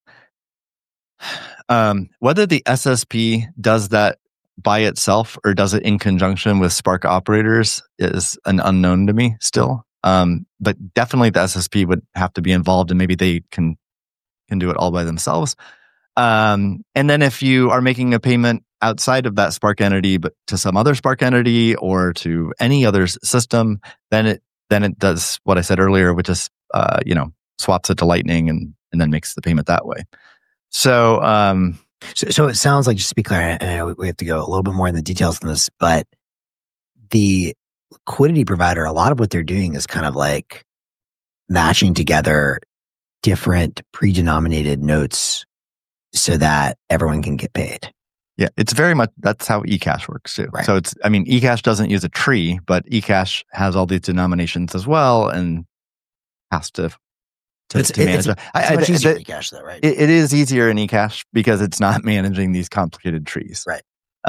Whether the SSP does that by itself or does it in conjunction with Spark operators is an unknown to me still. But definitely the SSP would have to be involved, and maybe they can do it all by themselves. And then if you are making a payment outside of that Spark entity, but to some other Spark entity or to any other system, then it does what I said earlier, which is swaps it to Lightning and then makes the payment that way. So it sounds like, just to be clear, and I know we have to go a little bit more in the details on this, but the liquidity provider, a lot of what they're doing is kind of like matching together different pre-denominated notes so that everyone can get paid. Yeah, it's very much, that's how eCash works too. Right. So eCash doesn't use a tree, but eCash has all these denominations as well and has to manage it. It's much easier in eCash though, right? It is easier in eCash because it's not managing these complicated trees. Right.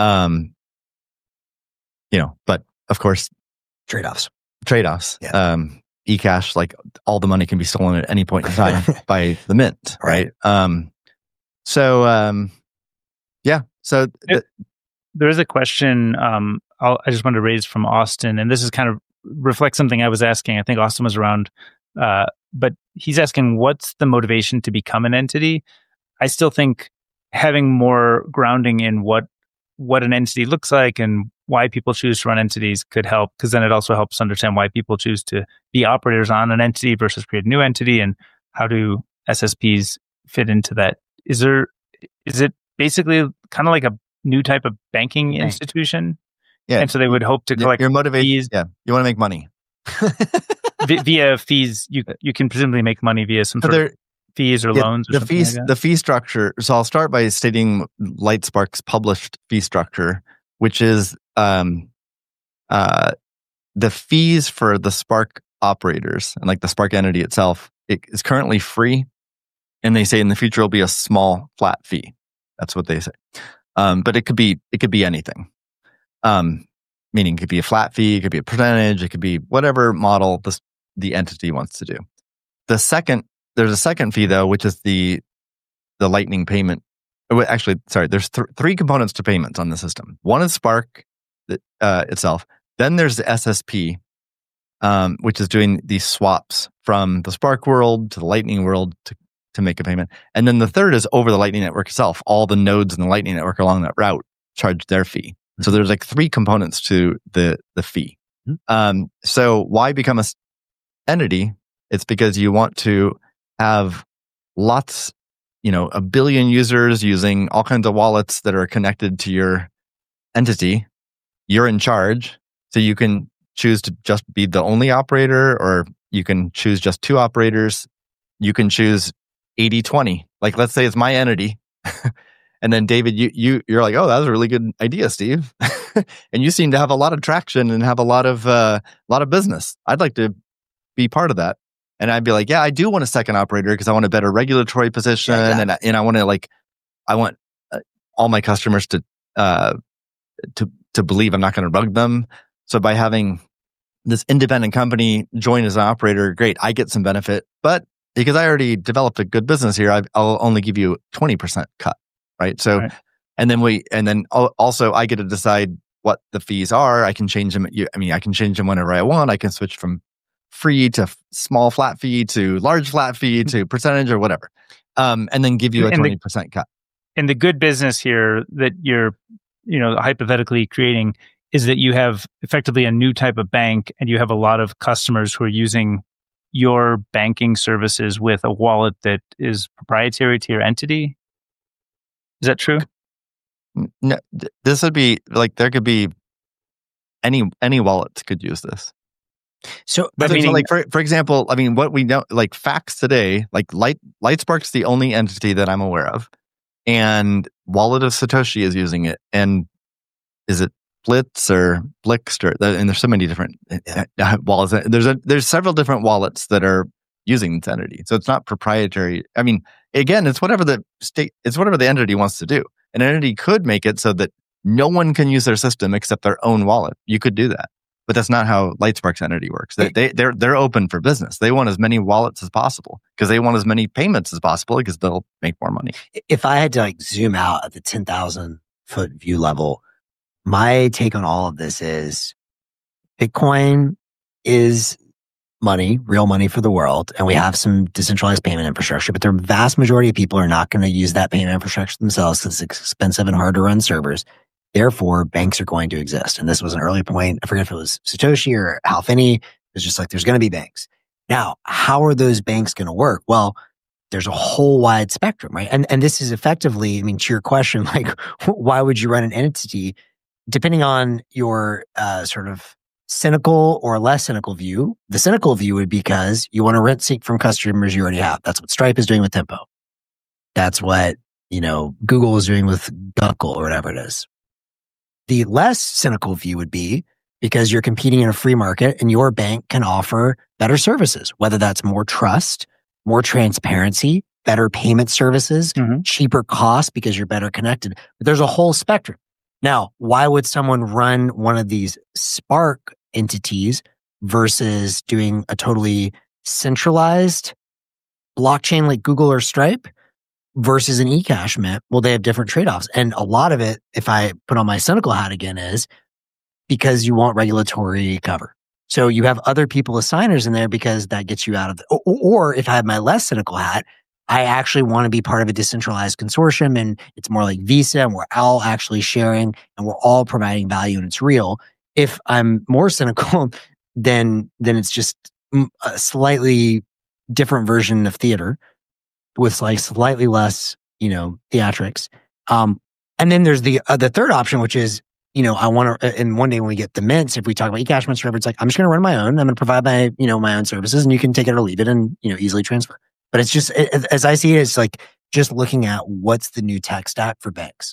But of course, Trade-offs. Yeah. eCash, like all the money can be stolen at any point in time by the mint, right? So there is a question I just wanted to raise from Austin, and this is kind of reflects something I was asking. I think Austin was around, but he's asking, what's the motivation to become an entity? I still think having more grounding in what an entity looks like and why people choose to run entities could help, because then it also helps understand why people choose to be operators on an entity versus create a new entity, and how do SSPs fit into that. Is it basically kind of like a new type of banking institution? Yeah. And so they would hope to collect your motivation. fees. Yeah. You want to make money. Via fees. You can presumably make money via some sort of fees or loans or something like that. The fee structure. So I'll start by stating Lightspark's published fee structure, which is the fees for the Spark operators and like the Spark entity itself. It is currently free, and they say in the future it'll be a small flat fee. That's what they say. But it could be anything. Meaning it could be a flat fee, it could be a percentage, it could be whatever model the entity wants to do. There's a second fee though, which is the Lightning payment. Actually, sorry, there's three components to payments on the system. One is Spark itself. Then there's the SSP, which is doing these swaps from the Spark world to the Lightning world to make a payment. And then the third is over the Lightning Network itself. All the nodes in the Lightning Network along that route charge their fee. Mm-hmm. So there's like three components to the fee. Mm-hmm. So why become a entity? It's because you want to have lots, a billion users using all kinds of wallets that are connected to your entity. You're in charge. So you can choose to just be the only operator, or you can choose just two operators. You can choose 80-20. Like, let's say it's my entity. And then David, you're like, oh, that was a really good idea, Steve. And you seem to have a lot of traction and have a lot of business. I'd like to be part of that. And I'd be like, yeah, I do want a second operator because I want a better regulatory position. Yeah, exactly. And I want to I want all my customers to believe I'm not going to rug them. So by having this independent company join as an operator, great, I get some benefit. But because I already developed a good business here, I'll only give you 20% cut, right? So, right. And then also I get to decide what the fees are. I can change them. I can change them whenever I want. I can switch from free to small flat fee to large flat fee to percentage or whatever, and then give you a 20% cut. And the good business here that you're, hypothetically creating is that you have effectively a new type of bank, and you have a lot of customers who are using your banking services with a wallet that is proprietary to your entity. Is that true? No, this would be like, there could be any wallets could use this. So, for example, what we know, like Fax today, like Lightspark's the only entity that I'm aware of, and Wallet of Satoshi is using it. And is it Blitz or Blixt, and there's so many different wallets. There's several different wallets that are using this entity. So it's not proprietary. Again, it's whatever the entity wants to do. An entity could make it so that no one can use their system except their own wallet. You could do that. But that's not how Lightspark's entity works. They're open for business. They want as many wallets as possible because they want as many payments as possible because they'll make more money. If I had to zoom out at the 10,000 foot view level, my take on all of this is Bitcoin is money, real money for the world, and we have some decentralized payment infrastructure, but the vast majority of people are not going to use that payment infrastructure themselves because it's expensive and hard to run servers. Therefore, banks are going to exist. And this was an early point. I forget if it was Satoshi or Hal Finney. It's just like, there's going to be banks. Now, how are those banks going to work? Well, there's a whole wide spectrum, right? And this is effectively, to your question, like, why would you run an entity? Depending on your sort of cynical or less cynical view. The cynical view would be because you want to rent seek from customers you already have. That's what Stripe is doing with Tempo. That's what, Google is doing with Gunkle or whatever it is. The less cynical view would be because you're competing in a free market and your bank can offer better services, whether that's more trust, more transparency, better payment services, cheaper costs because you're better connected. But there's a whole spectrum. Now, why would someone run one of these Spark entities versus doing a totally centralized blockchain like Google or Stripe versus an eCash Mint? Well, they have different trade-offs. And a lot of it, if I put on my cynical hat again, is because you want regulatory cover. So you have other people as signers in there because that gets you out of or if I have my less cynical hat, I actually want to be part of a decentralized consortium and it's more like Visa and we're all actually sharing and we're all providing value and it's real. If I'm more cynical, then it's just a slightly different version of theater with like slightly less, theatrics. And then there's the third option, which is, I want to, and one day when we get the mints, if we talk about eCash mints forever, it's like, I'm just going to run my own. I'm going to provide my, my own services and you can take it or leave it and, easily transfer. But it's just, as I see it, it's like just looking at what's the new tech stack for banks.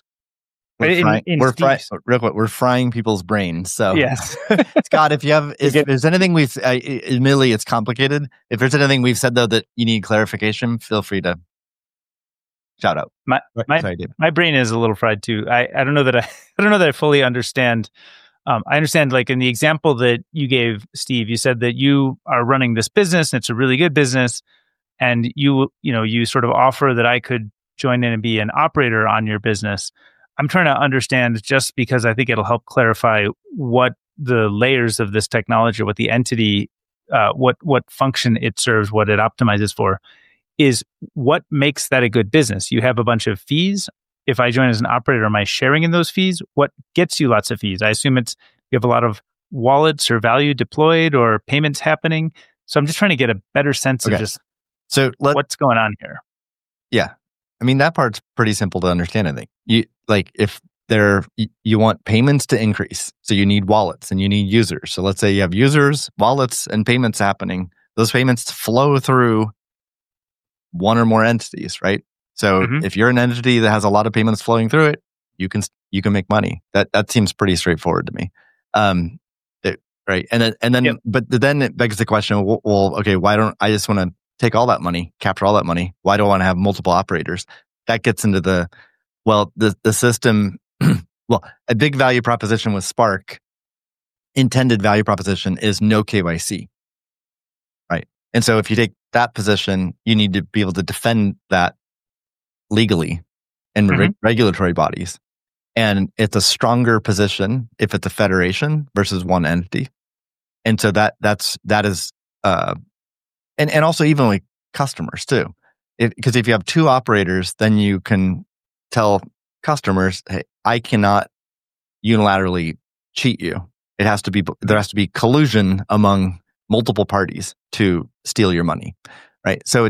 We're frying people's brains. So, yes. Scott, if there's anything admittedly, it's complicated. If there's anything we've said though that you need clarification, feel free to shout out. My brain is a little fried too. I don't know that I fully understand. I understand, like in the example that you gave, Steve, you said that you are running this business and it's a really good business. And you sort of offer that I could join in and be an operator on your business. I'm trying to understand, just because I think it'll help clarify what the layers of this technology, what the entity, what function it serves, what it optimizes for, is what makes that a good business. You have a bunch of fees. If I join as an operator, am I sharing in those fees? What gets you lots of fees? I assume you have a lot of wallets or value deployed or payments happening. So I'm just trying to get a better sense of just what's going on here. Yeah. I mean, that part's pretty simple to understand, I think. You want payments to increase. So you need wallets and you need users. So let's say you have users, wallets, and payments happening. Those payments flow through one or more entities, right? So if you're an entity that has a lot of payments flowing through it, you can make money. That seems pretty straightforward to me. Right. But then it begs the question, well, okay, why don't I just want to take all that money, capture all that money? Why do I want to have multiple operators? That gets into the system. Well, a big value proposition with Spark, intended value proposition, is no KYC. Right. And so if you take that position, you need to be able to defend that legally in regulatory bodies. And it's a stronger position if it's a federation versus one entity. And so that is and also even like customers too. Because if you have two operators, then you can tell customers, hey, I cannot unilaterally cheat you. There has to be collusion among multiple parties to steal your money. Right. So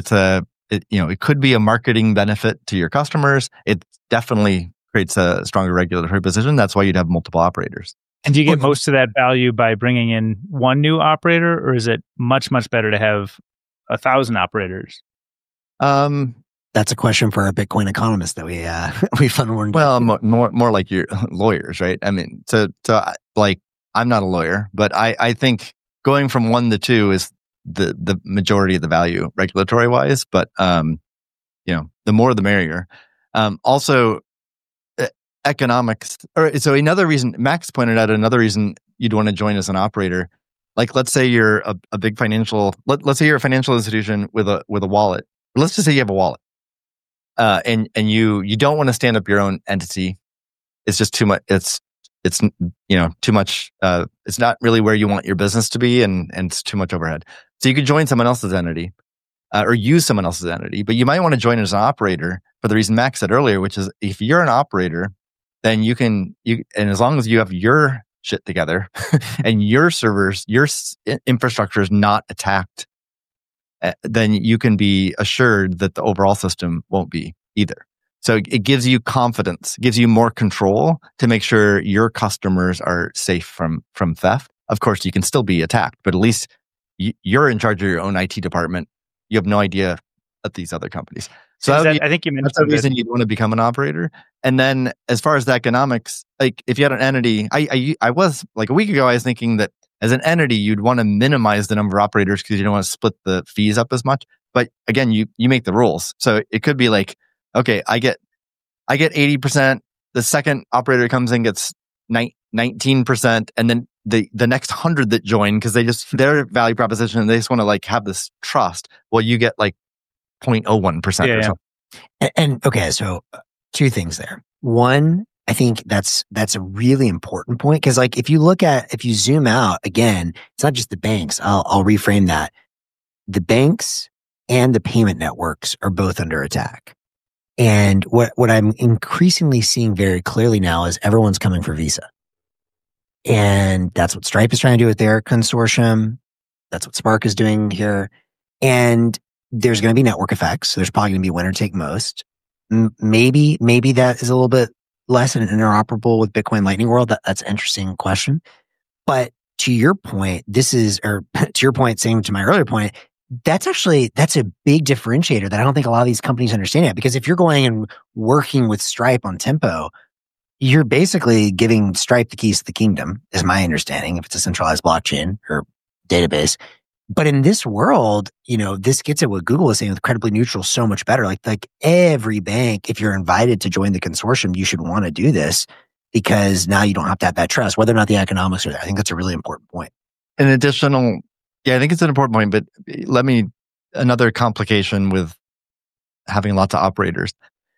it could be a marketing benefit to your customers. It definitely creates a stronger regulatory position. That's why you'd have multiple operators. And do you get most of that value by bringing in one new operator, or is it much, much better to have 1,000 operators? That's a question for our Bitcoin economist that we found. Well, more like your lawyers, right? I mean, so like I'm not a lawyer, but I think going from 1 to 2 is the majority of the value regulatory wise. But the more the merrier. Also, economics. So another reason, Max pointed out, another reason you'd want to join as an operator. Like, let's say you're a big financial. Let's say you're a financial institution with a wallet. Let's just say you have a wallet, and you don't want to stand up your own entity. It's just too much. It's too much. It's not really where you want your business to be, and it's too much overhead. So you could join someone else's entity, or use someone else's entity. But you might want to join as an operator for the reason Max said earlier, which is if you're an operator, then and as long as you have your shit together and your servers, your infrastructure is not attacked, then you can be assured that the overall system won't be either. So it gives you confidence, gives you more control to make sure your customers are safe from theft. of course you can still be attacked, but at least you're in charge of your own IT department. You have no idea at these other companies. So I think you mentioned that's the reason you'd want to become an operator. And then as far as the economics, like if you had an entity, I was like a week ago, I was thinking that as an entity, you'd want to minimize the number of operators because you don't want to split the fees up as much. But again, you make the rules. So it could be like, okay, I get 80%. The second operator comes in gets 19%. And then the next 100 that join, because their value proposition, they just want to like have this trust. Well, you get like 0.01% or something. And okay, so two things there. One, I think that's a really important point, because like if you zoom out again, it's not just the banks. I'll reframe that. The banks and the payment networks are both under attack. And what I'm increasingly seeing very clearly now is everyone's coming for Visa. And that's what Stripe is trying to do with their consortium. That's what Spark is doing here. And there's going to be network effects. So there's probably going to be winner take most. Maybe that is a little bit less interoperable with Bitcoin Lightning World. That's an interesting question. But to your point, to your point, saying to my earlier point, that's a big differentiator that I don't think a lot of these companies understand yet. Because if you're going and working with Stripe on Tempo, you're basically giving Stripe the keys to the kingdom, is my understanding, if it's a centralized blockchain or database. But in this world, this gets at what Google is saying with credibly neutral so much better. Like every bank, if you're invited to join the consortium, you should want to do this, because now you don't have to have that trust, whether or not the economics are there. I think that's a really important point. An additional, I think it's an important point, but another complication with having lots of operators.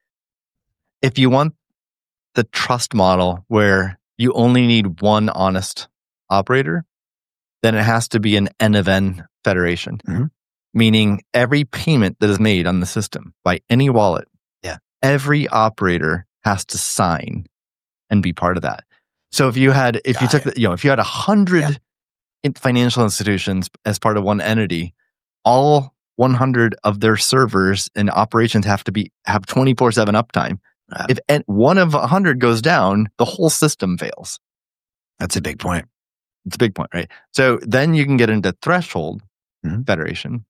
If you want the trust model where you only need one honest operator, then it has to be an N of N federation, meaning every payment that is made on the system by any wallet, every operator has to sign and be part of that. So if you had 100 financial institutions as part of one entity, all 100 of their servers and operations have 24/7 uptime. If one of 100 goes down, the whole system fails. That's a big point. It's a big point, right? So then you can get into threshold federation.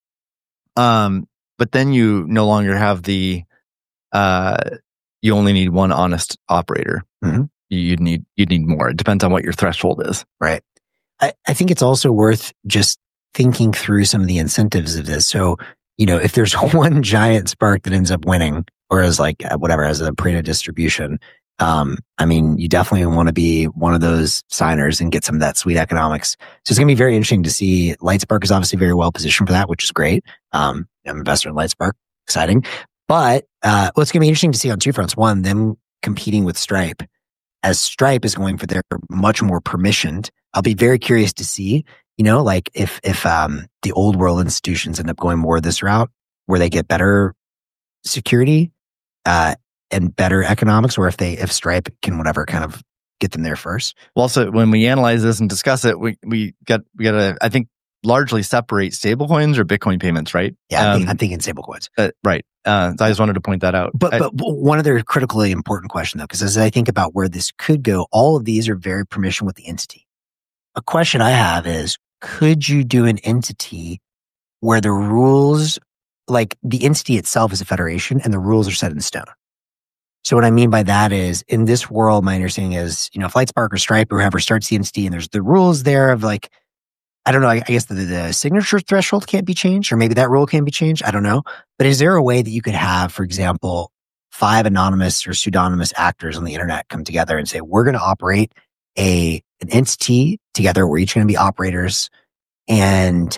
But then you no longer have you only need one honest operator. You'd need more. It depends on what your threshold is. Right. I think it's also worth just thinking through some of the incentives of this. So, if there's one giant Spark that ends up winning, or as as a Pareto distribution, you definitely want to be one of those signers and get some of that sweet economics. So it's going to be very interesting to see. Lightspark is obviously very well positioned for that, which is great. I'm an investor in Lightspark. Exciting. But what's going to be interesting to see on two fronts. One, them competing with Stripe, as Stripe is going for their much more permissioned. I'll be very curious to see, if the old world institutions end up going more this route, where they get better security and better economics, or if Stripe can kind of get them there first. Well, also when we analyze this and discuss it, we got to, I think, largely separate stablecoins or Bitcoin payments, right? Yeah, I'm thinking stablecoins. Right. So I just wanted to point that out. But one other critically important question, though, because as I think about where this could go, all of these are very permission with the entity. A question I have is, could you do an entity where the rules, like the entity itself is a federation and the rules are set in stone? So what I mean by that is, in this world, my understanding is, if Lightspark or Stripe or whoever starts the entity and there's the rules there of I don't know, I guess the signature threshold can't be changed, or maybe that rule can be changed. I don't know. But is there a way that you could have, for example, 5 anonymous or pseudonymous actors on the internet come together and say, we're going to operate an entity together. We're each going to be operators, and,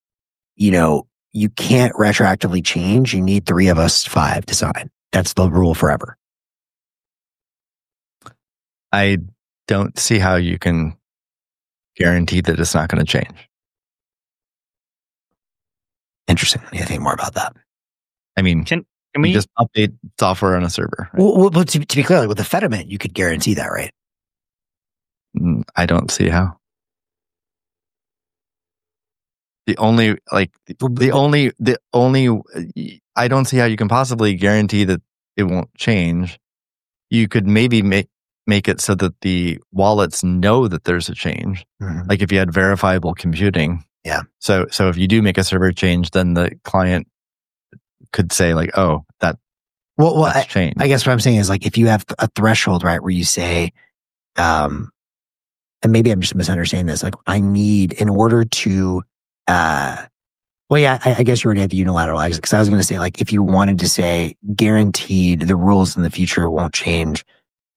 you can't retroactively change. You need 3 of us, 5 to sign. That's the rule forever. I don't see how you can guarantee that it's not going to change. Interesting. I think more about that. I mean, can we just update software on a server? Right? Well, to be clear, with the Fediment, you could guarantee that, right? I don't see how. I don't see how you can possibly guarantee that it won't change. You could maybe make it so that the wallets know that there's a change. Mhm. Like if you had verifiable computing. Yeah. So if you do make a server change, then the client could say like, oh, that's changed. I guess what I'm saying is like if you have a threshold, right, where you say, and maybe I'm just misunderstanding this, like I need in order to, I guess you already have the unilateral exit because I was going to say like if you wanted to say guaranteed the rules in the future won't change.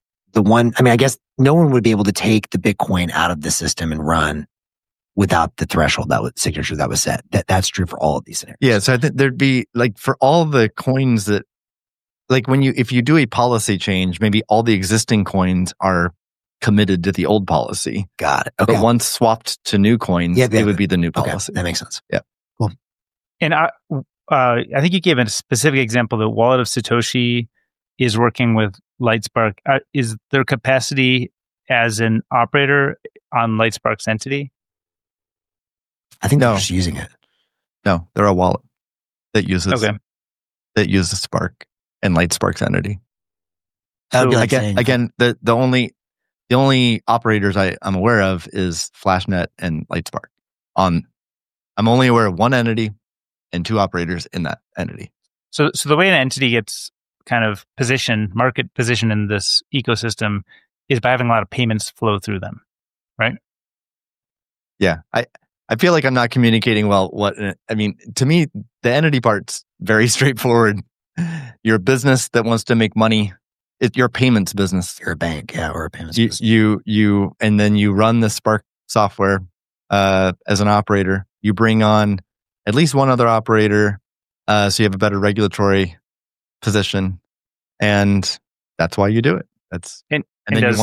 I guess no one would be able to take the Bitcoin out of the system and run without the threshold signature that was set. That's true for all of these scenarios. Yeah. So I think there'd be like for all the coins that, like if you do a policy change, maybe all the existing coins are committed to the old policy. Got it. Okay. But once swapped to new coins, it would be the new policy. That makes sense. Yeah. Cool. And I think you gave a specific example. The Wallet of Satoshi is working with Lightspark. Is there capacity as an operator on Lightspark's entity? I think they're just using it. No, they're a wallet that uses Spark and Lightspark's entity. So again, the only operators I'm aware of is Flashnet and Lightspark. I'm only aware of one entity and two operators in that entity. So the way an entity gets kind of market position in this ecosystem is by having a lot of payments flow through them, right? Yeah. I feel like I'm not communicating well. To me, the entity part's very straightforward. You're a business that wants to make money. It's your payments business. You're a bank, or a payments business. And then you run the Spark software as an operator. You bring on at least one other operator, so you have a better regulatory position, and that's why you do it. And then you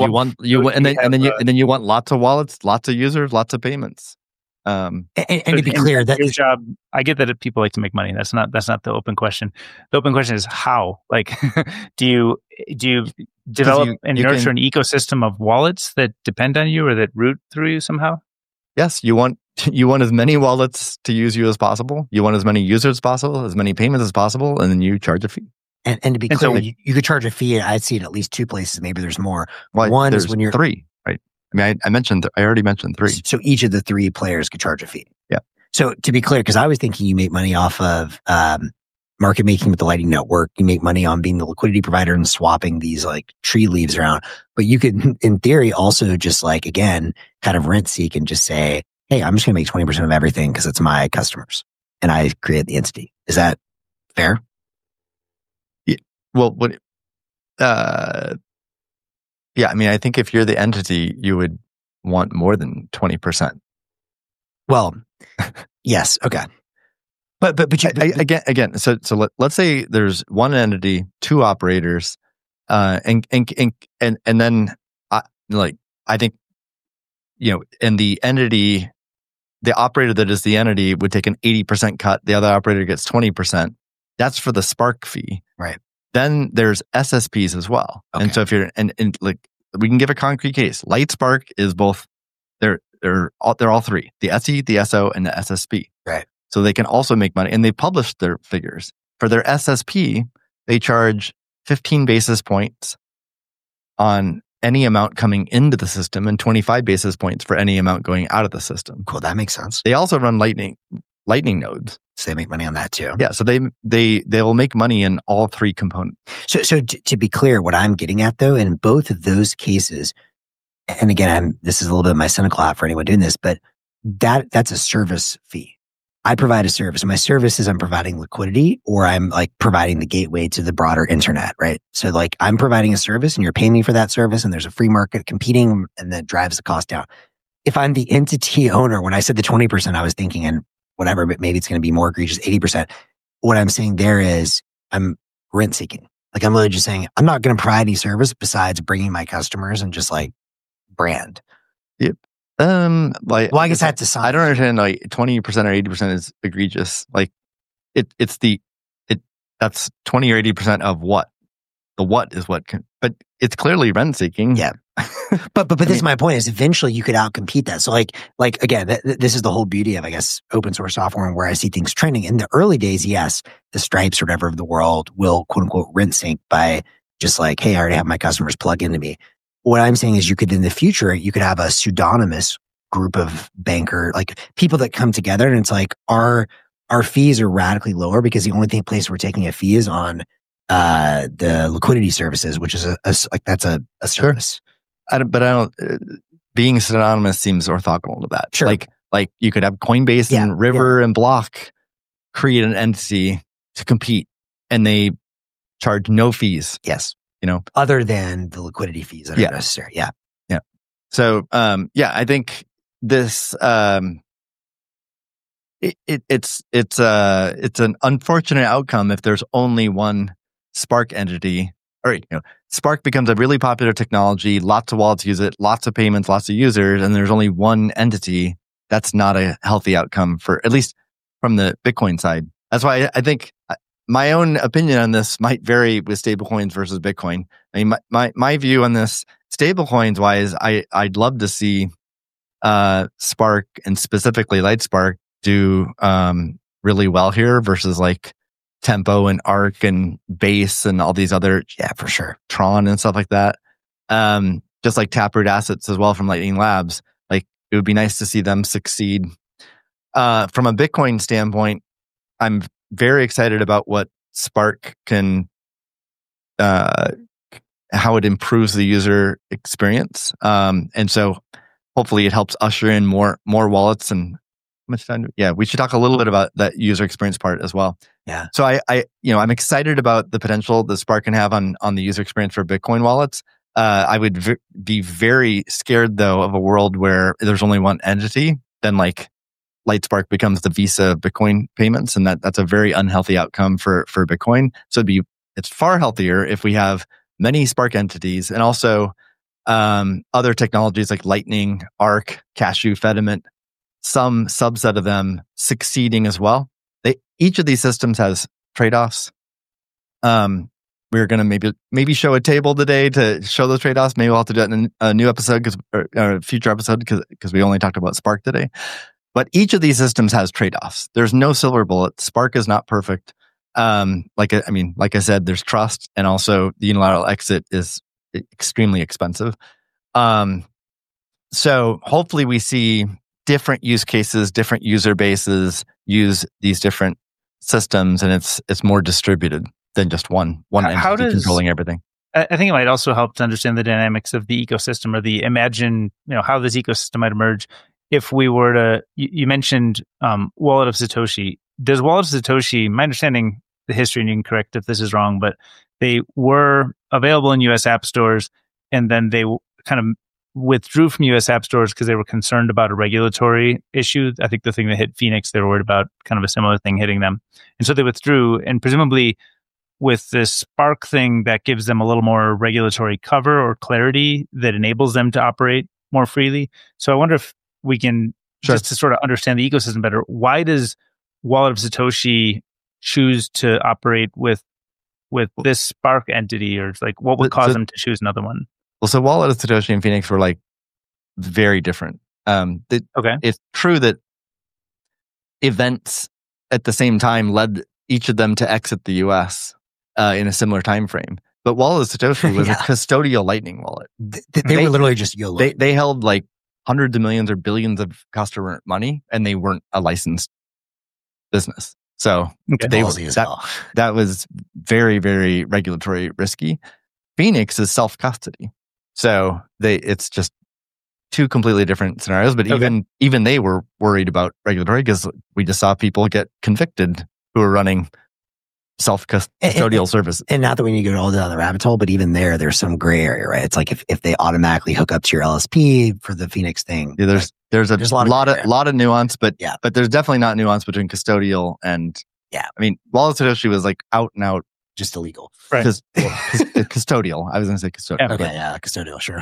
want lots of wallets, lots of users, lots of payments. And to be clear, that your job. I get that people like to make money. That's not the open question. The open question is how. Like, do you develop and nurture an ecosystem of wallets that depend on you or that route through you somehow? Yes, you want as many wallets to use you as possible. You want as many users as possible, as many payments as possible, and then you charge a fee. And to be clear, you could charge a fee. I'd see it at least two places. Maybe there's more. One is when you're three. Right. I already mentioned three. So each of the three players could charge a fee. Yeah. So to be clear, because I was thinking you make money off of market making with the Lightning Network. You make money on being the liquidity provider and swapping these like tree leaves around. But you could, in theory, also just like, again, kind of rent seek and just say, hey, I'm just going to make 20% of everything because it's my customers and I create the entity. Is that fair? Yeah. Well, yeah, I think if you're the entity, you would want more than 20%. Well, yes. Okay. But again, so let's say there's one entity, two operators, and then I think, and the entity, the operator that is the entity would take an 80% cut. The other operator gets 20%. That's for the Spark fee. Right. Then there's SSPs as well. Okay. And so if you're, and like, we can give a concrete case. Lightspark is both, they're all three, the SE, the SO, and the SSP. Right. So they can also make money, and they publish their figures. For their SSP, they charge 15 basis points on any amount coming into the system and 25 basis points for any amount going out of the system. Cool. That makes sense. They also run Lightning nodes. So they make money on that too. Yeah. So they will make money in all three components. So to be clear, what I'm getting at though, in both of those cases, and again, this is a little bit of my cynical hat for anyone doing this, but that's a service fee. I provide a service. My service is I'm providing liquidity, or I'm like providing the gateway to the broader internet, right? So like I'm providing a service and you're paying me for that service, and there's a free market competing, and that drives the cost down. If I'm the entity owner, when I said the 20%, I was thinking, and whatever, but maybe it's going to be more egregious, 80%. What I'm saying there is I'm rent seeking. Like I'm literally just saying, I'm not going to provide any service besides bringing my customers and just like brand. Yep. I guess that's a sign. I don't understand. Like 20% or 80% is egregious. Like that's 20 or 80% of what? The what is what can, but it's clearly rent seeking. Yeah. But this is my point, is eventually you could outcompete that. So like again, this is the whole beauty of, I guess, open source software and where I see things trending. In the early days, yes, the Stripes or whatever of the world will quote unquote rent sync by just like, hey, I already have my customers plug into me. what I'm saying is you could, in the future, you could have a pseudonymous group of banker, like people that come together, and it's like our fees are radically lower because the only place we're taking a fee is on the liquidity services, which is that's a service. Sure. Being synonymous seems orthogonal to that. Sure. Like you could have Coinbase and River and Block create an entity to compete, and they charge no fees. Yes. Other than the liquidity fees that are necessary. Yeah. Yeah. So, I think this, it's an unfortunate outcome if there's only one Spark entity. Or, Spark becomes a really popular technology. Lots of wallets use it, lots of payments, lots of users, and there's only one entity. That's not a healthy outcome for, at least from the Bitcoin side. That's why I think my own opinion on this might vary with stablecoins versus Bitcoin. I mean, my view on this, stablecoins wise, I'd love to see Spark and specifically LightSpark do really well here versus like Tempo and Arc and Base and all these other, for sure, Tron and stuff like that. Just like Taproot Assets as well from Lightning Labs. Like it would be nice to see them succeed. From a Bitcoin standpoint, I'm very excited about what Spark can, how it improves the user experience. And so hopefully it helps usher in more wallets. And how much time? We should talk a little bit about that user experience part as well. Yeah. So I'm excited about the potential that Spark can have on the user experience for Bitcoin wallets. I would be very scared though of a world where there's only one entity, then like LightSpark becomes the Visa Bitcoin payments, and that's a very unhealthy outcome for Bitcoin. So it's far healthier if we have many Spark entities and also other technologies like Lightning, Arc, Cashew, Fedimint, some subset of them succeeding as well. Each of these systems has trade-offs. We're going to maybe show a table today to show those trade-offs. Maybe we'll have to do it in a new episode or a future episode because we only talked about Spark today. But each of these systems has trade-offs. There's no silver bullet. Spark is not perfect. Like I said, there's trust, and also the unilateral exit is extremely expensive. So hopefully we see different use cases, different user bases use these different systems, and it's more distributed than just one entity controlling everything. I think it might also help to understand the dynamics of the ecosystem, or imagine how this ecosystem might emerge. If we were to, you mentioned Wallet of Satoshi. Does Wallet of Satoshi, my understanding, the history, and you can correct if this is wrong, but they were available in US app stores, and then they kind of withdrew from US app stores because they were concerned about a regulatory issue. I think the thing that hit Phoenix, they were worried about kind of a similar thing hitting them. And so they withdrew, and presumably with this Spark thing, that gives them a little more regulatory cover or clarity that enables them to operate more freely. So I wonder if we can, just to sort of understand the ecosystem better, why does Wallet of Satoshi choose to operate with this Spark entity, or like what would cause them to choose another one? Well, so Wallet of Satoshi and Phoenix were like very different. It's true that events at the same time led each of them to exit the US in a similar time frame. But Wallet of Satoshi was a custodial Lightning wallet. They were literally just YOLO. They held like hundreds of millions or billions of customer money, and they weren't a licensed business. So that was very, very regulatory risky. Phoenix is self-custody. So it's just two completely different scenarios. But even they were worried about regulatory because we just saw people get convicted who were running self-custodial services. And not that we need to go all down the rabbit hole, but even there's some gray area, right? It's like if they automatically hook up to your LSP for the Phoenix thing. Yeah, there's a lot of nuance, but there's definitely not nuance between custodial and I mean, Wallet of Satoshi was like out and out just illegal, right? Custodial. I was going to say custodial. Okay, custodial, sure.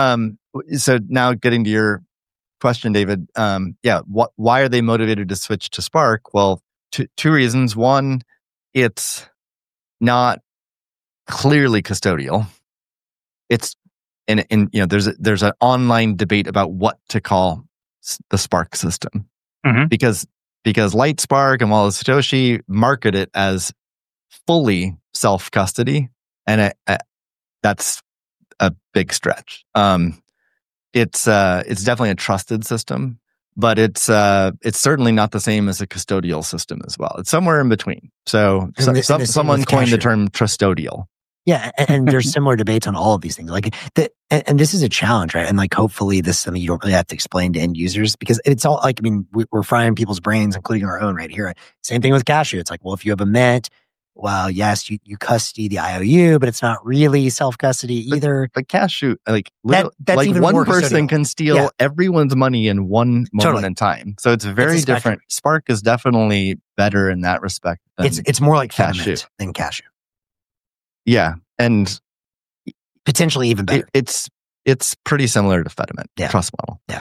So now getting to your question, David. Why are they motivated to switch to Spark? Well, two reasons. One, it's not clearly custodial. It's there's an online debate about what to call the Spark system, because LightSpark and Wallet of Satoshi market it as fully self-custody, and that's a big stretch. It's definitely a trusted system, but it's certainly not the same as a custodial system as well. It's somewhere in between. So someone coined the term trustodial. Yeah, and there's similar debates on all of these things. Like and this is a challenge, right? And like hopefully this is something you don't really have to explain to end users, because it's all like, I mean, we're frying people's brains, including our own right here. Same thing with Cashew. It's like, well, if you have a mint, well, yes, you custody the IOU, but it's not really self-custody either. But Cashew, like that's like even one more person custodial. can steal everyone's money in one moment in time. So it's very different. Spark is definitely better in that respect. It's more like Cashew than Cashew. Yeah, and potentially even better. It's pretty similar to Fedimint trust model. Yeah.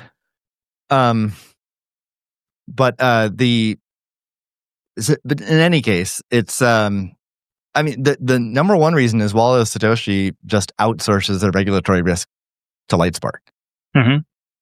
But in any case, it's I mean, the number one reason is Wallet of Satoshi just outsources the regulatory risk to Lightspark. Mm-hmm.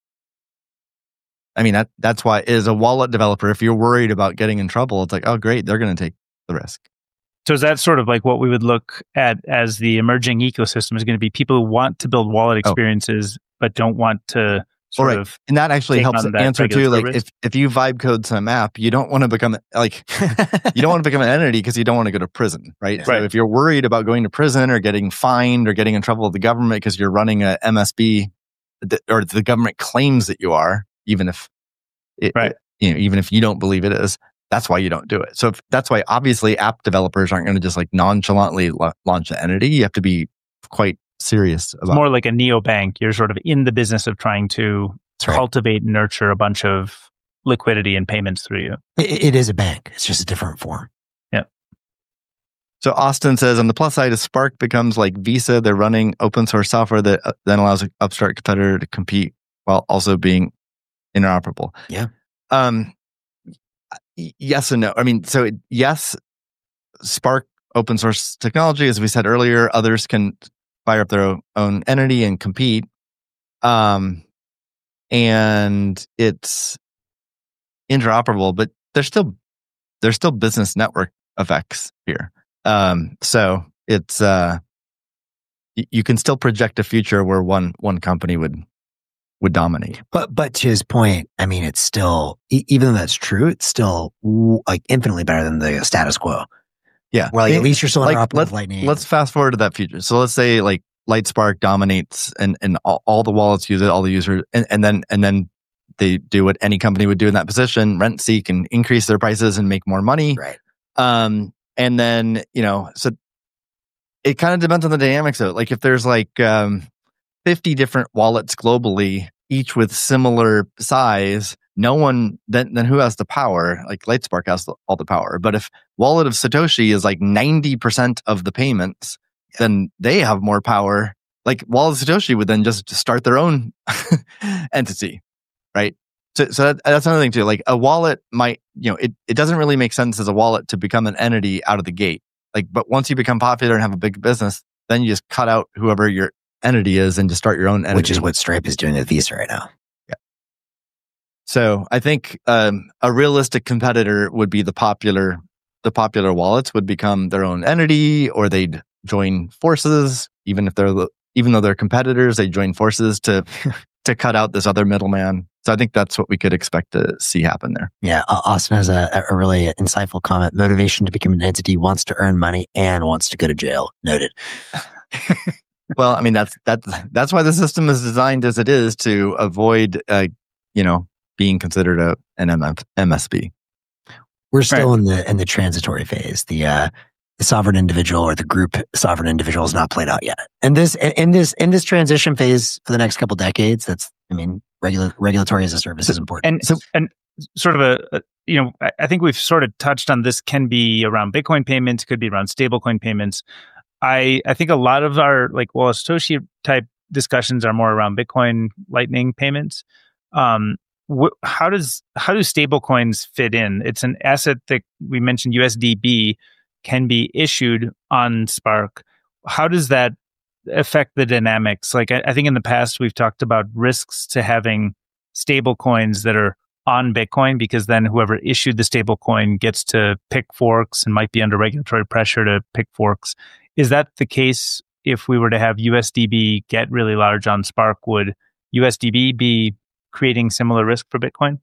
I mean, that's why, as a wallet developer, if you're worried about getting in trouble, it's like, oh great, they're going to take the risk. So is that sort of like what we would look at as the emerging ecosystem is going to be people who want to build wallet experiences, but don't want to sort of. And that actually helps answer too. Like if you vibe code some app, you don't want to become like, you don't want to become an entity because you don't want to go to prison, right? So if you're worried about going to prison or getting fined or getting in trouble with the government because you're running a MSB or the government claims that you are, even if even if you don't believe it is. That's why you don't do it. So that's why obviously app developers aren't going to just like nonchalantly launch an entity. You have to be quite serious about it. More like a neobank. You're sort of in the business of trying to cultivate and nurture a bunch of liquidity and payments through you. It is a bank. It's just a different form. Yeah. So Austin says, on the plus side, as Spark becomes like Visa, they're running open source software that then allows an upstart competitor to compete while also being interoperable. Yeah. Yes and no. I mean, so yes, Spark open source technology, as we said earlier, others can fire up their own entity and compete. And it's interoperable, but there's still business network effects here. So it's you can still project a future where one company would dominate. But to his point, I mean, it's still, even though that's true, it's still like infinitely better than the status quo. Yeah. Where like, at least you're still interoperable with Lightning. Let's fast forward to that future. So let's say like Lightspark dominates and all the wallets use it, all the users, and then they do what any company would do in that position, rent seek and increase their prices and make more money. Right. And then, so it kind of depends on the dynamics of it. Like if there's like 50 different wallets globally, each with similar size, no one, then who has the power? Like Lightspark has all the power. But if Wallet of Satoshi is like 90% of the payments, then they have more power. Like Wallet of Satoshi would then just start their own entity, right? So that's another thing too. Like a wallet might, it doesn't really make sense as a wallet to become an entity out of the gate. Like, but once you become popular and have a big business, then you just cut out whoever your entity is and just start your own entity. Which is what Stripe is doing with Visa right now. Yeah. So I think a realistic competitor would be the popular wallets would become their own entity, or they'd join forces. Even though they're competitors, they join forces to cut out this other middleman. So I think that's what we could expect to see happen there. Yeah, Austin has a really insightful comment. Motivation to become an entity, wants to earn money and wants to go to jail. Noted. Well, I mean that's why the system is designed as it is, to avoid being considered an MSB. We're still in the transitory phase. The sovereign individual or the group sovereign individual is not played out yet. And in this transition phase for the next couple decades, regulatory as a service is important. And sort of I think we've sort of touched on this. Can be around Bitcoin payments, could be around stablecoin payments. I think a lot of our like Satoshi type discussions are more around Bitcoin Lightning payments. How do stablecoins fit in? It's an asset that we mentioned, USDB, can be issued on Spark. How does that affect the dynamics? Like I think in the past we've talked about risks to having stablecoins that are on Bitcoin, because then whoever issued the stablecoin gets to pick forks and might be under regulatory pressure to pick forks. Is that the case if we were to have USDB get really large on Spark, would USDB be creating similar risk for Bitcoin?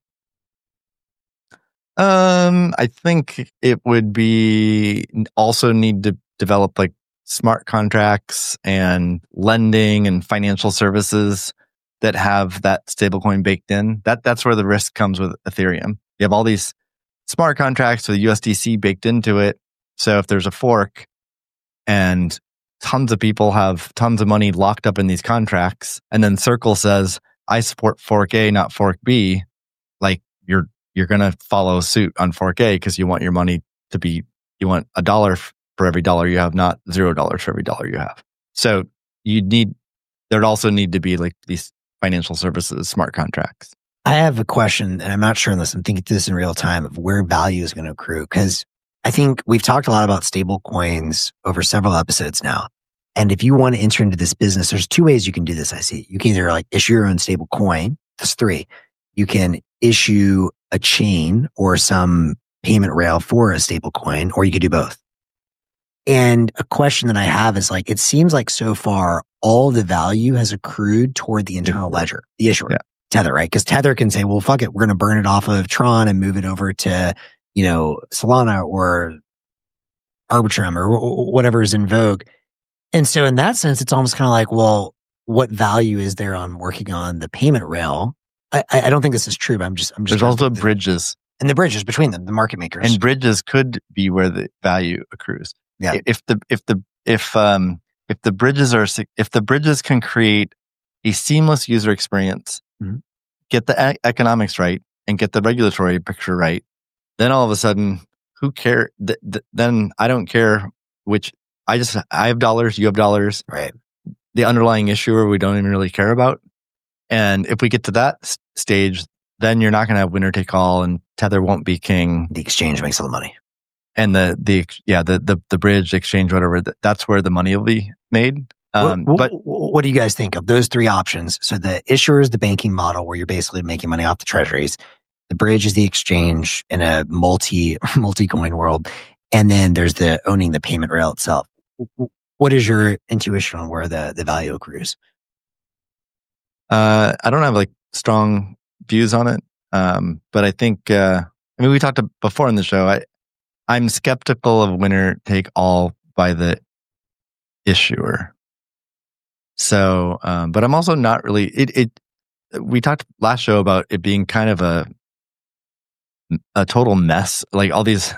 I think it would be also need to develop like smart contracts and lending and financial services that have that stablecoin baked in. That's where the risk comes with Ethereum. You have all these smart contracts with USDC baked into it. So if there's a fork and tons of people have tons of money locked up in these contracts, and then Circle says, I support fork A, not fork B, like you're going to follow suit on fork A because you want your money to be, you want $1 for every dollar you have, not $0 for every dollar you have. So there'd also need to be like these financial services, smart contracts. I have a question, and I'm not sure unless I'm thinking through this in real time, of where value is going to accrue. Because I think we've talked a lot about stable coins over several episodes now. And if you want to enter into this business, there's two ways you can do this. I see. You can either like issue your own stable coin. That's three. You can issue a chain or some payment rail for a stable coin, or you could do both. And a question that I have is like, it seems like so far, all the value has accrued toward the internal ledger, the issuer, Tether, right? Because Tether can say, well, fuck it, we're going to burn it off of Tron and move it over to, Solana or Arbitrum or whatever is in vogue. And so in that sense, it's almost kind of like, well, what value is there on working on the payment rail? I don't think this is true, but I'm just. There's also bridges. And the bridges between them, the market makers. And bridges could be where the value accrues. Yeah. If the bridges can create a seamless user experience, get the economics right, and get the regulatory picture right, then all of a sudden, who cares? Then I don't care which. I have dollars, you have dollars. Right. The underlying issuer we don't even really care about. And if we get to that stage, then you're not going to have winner take all, and Tether won't be king. The exchange makes all the money. And the bridge exchange, whatever, that's where the money will be made. But what do you guys think of those three options? So the issuer is the banking model where you're basically making money off the treasuries. The bridge is the exchange in a multi-coin world. And then there's the owning the payment rail itself. What is your intuition on where the value accrues? I don't have like strong views on it. But I think, we talked before in the show, I'm skeptical of winner take all by the issuer. So, but I'm also not really, we talked last show about it being kind of a total mess. Like all these,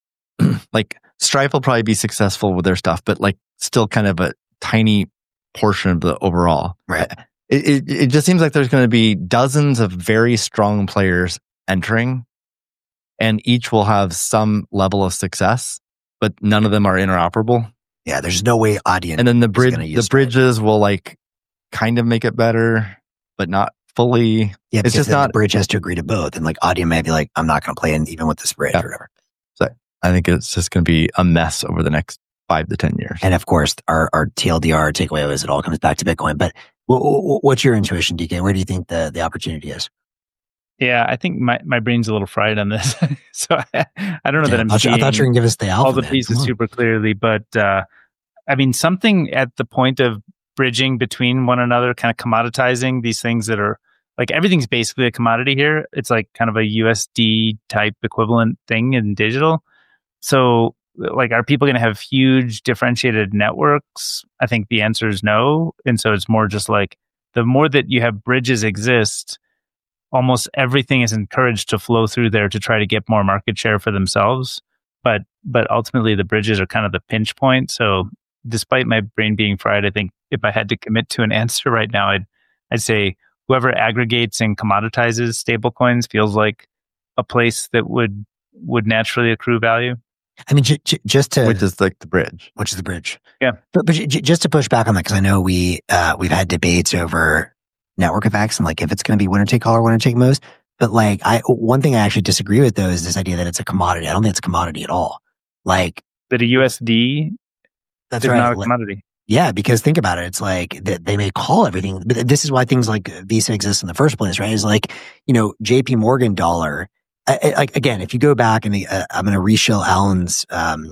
like Stripe will probably be successful with their stuff, but like still kind of a tiny portion of the overall. Right. It just seems like there's going to be dozens of very strong players entering, and each will have some level of success, but none of them are interoperable. Yeah, there's no way Audience. And then the bridges will like kind of make it better, but not fully. Yeah, it's just not. The bridge has to agree to both, and like Audience may be like, I'm not going to play in even with this bridge or whatever. So I think it's just going to be a mess over the next 5 to 10 years. And of course, our TLDR takeaway is it all comes back to Bitcoin. But what's your intuition, DK? Where do you think the opportunity is? Yeah, I think my brain's a little fried on this. So I don't know that I'm seeing I thought you were going to give us the alpha. All the pieces super clearly. But something at the point of bridging between one another, kind of commoditizing these things that are like everything's basically a commodity here. It's like kind of a USD type equivalent thing in digital. So like, are people going to have huge differentiated networks? I think the answer is no. And so it's more just like the more that you have bridges exist, almost everything is encouraged to flow through there to try to get more market share for themselves. But ultimately the bridges are kind of the pinch point. So despite my brain being fried, I think if I had to commit to an answer right now, I'd say whoever aggregates and commoditizes stablecoins feels like a place that would naturally accrue value. I mean, just to... Which is like the bridge. Which is the bridge. Yeah. But just to push back on that, because I know we've had debates over network effects and like if it's going to be winner take all or winner take most. But like one thing I actually disagree with though is this idea that it's a commodity. I don't think it's a commodity at all. Like that a USD that's is right. not a commodity. Yeah, because think about it. It's like they may call everything, but this is why things like Visa exist in the first place, right? Is like, JP Morgan dollar. Like again, if you go back and I'm going to reshill Alan's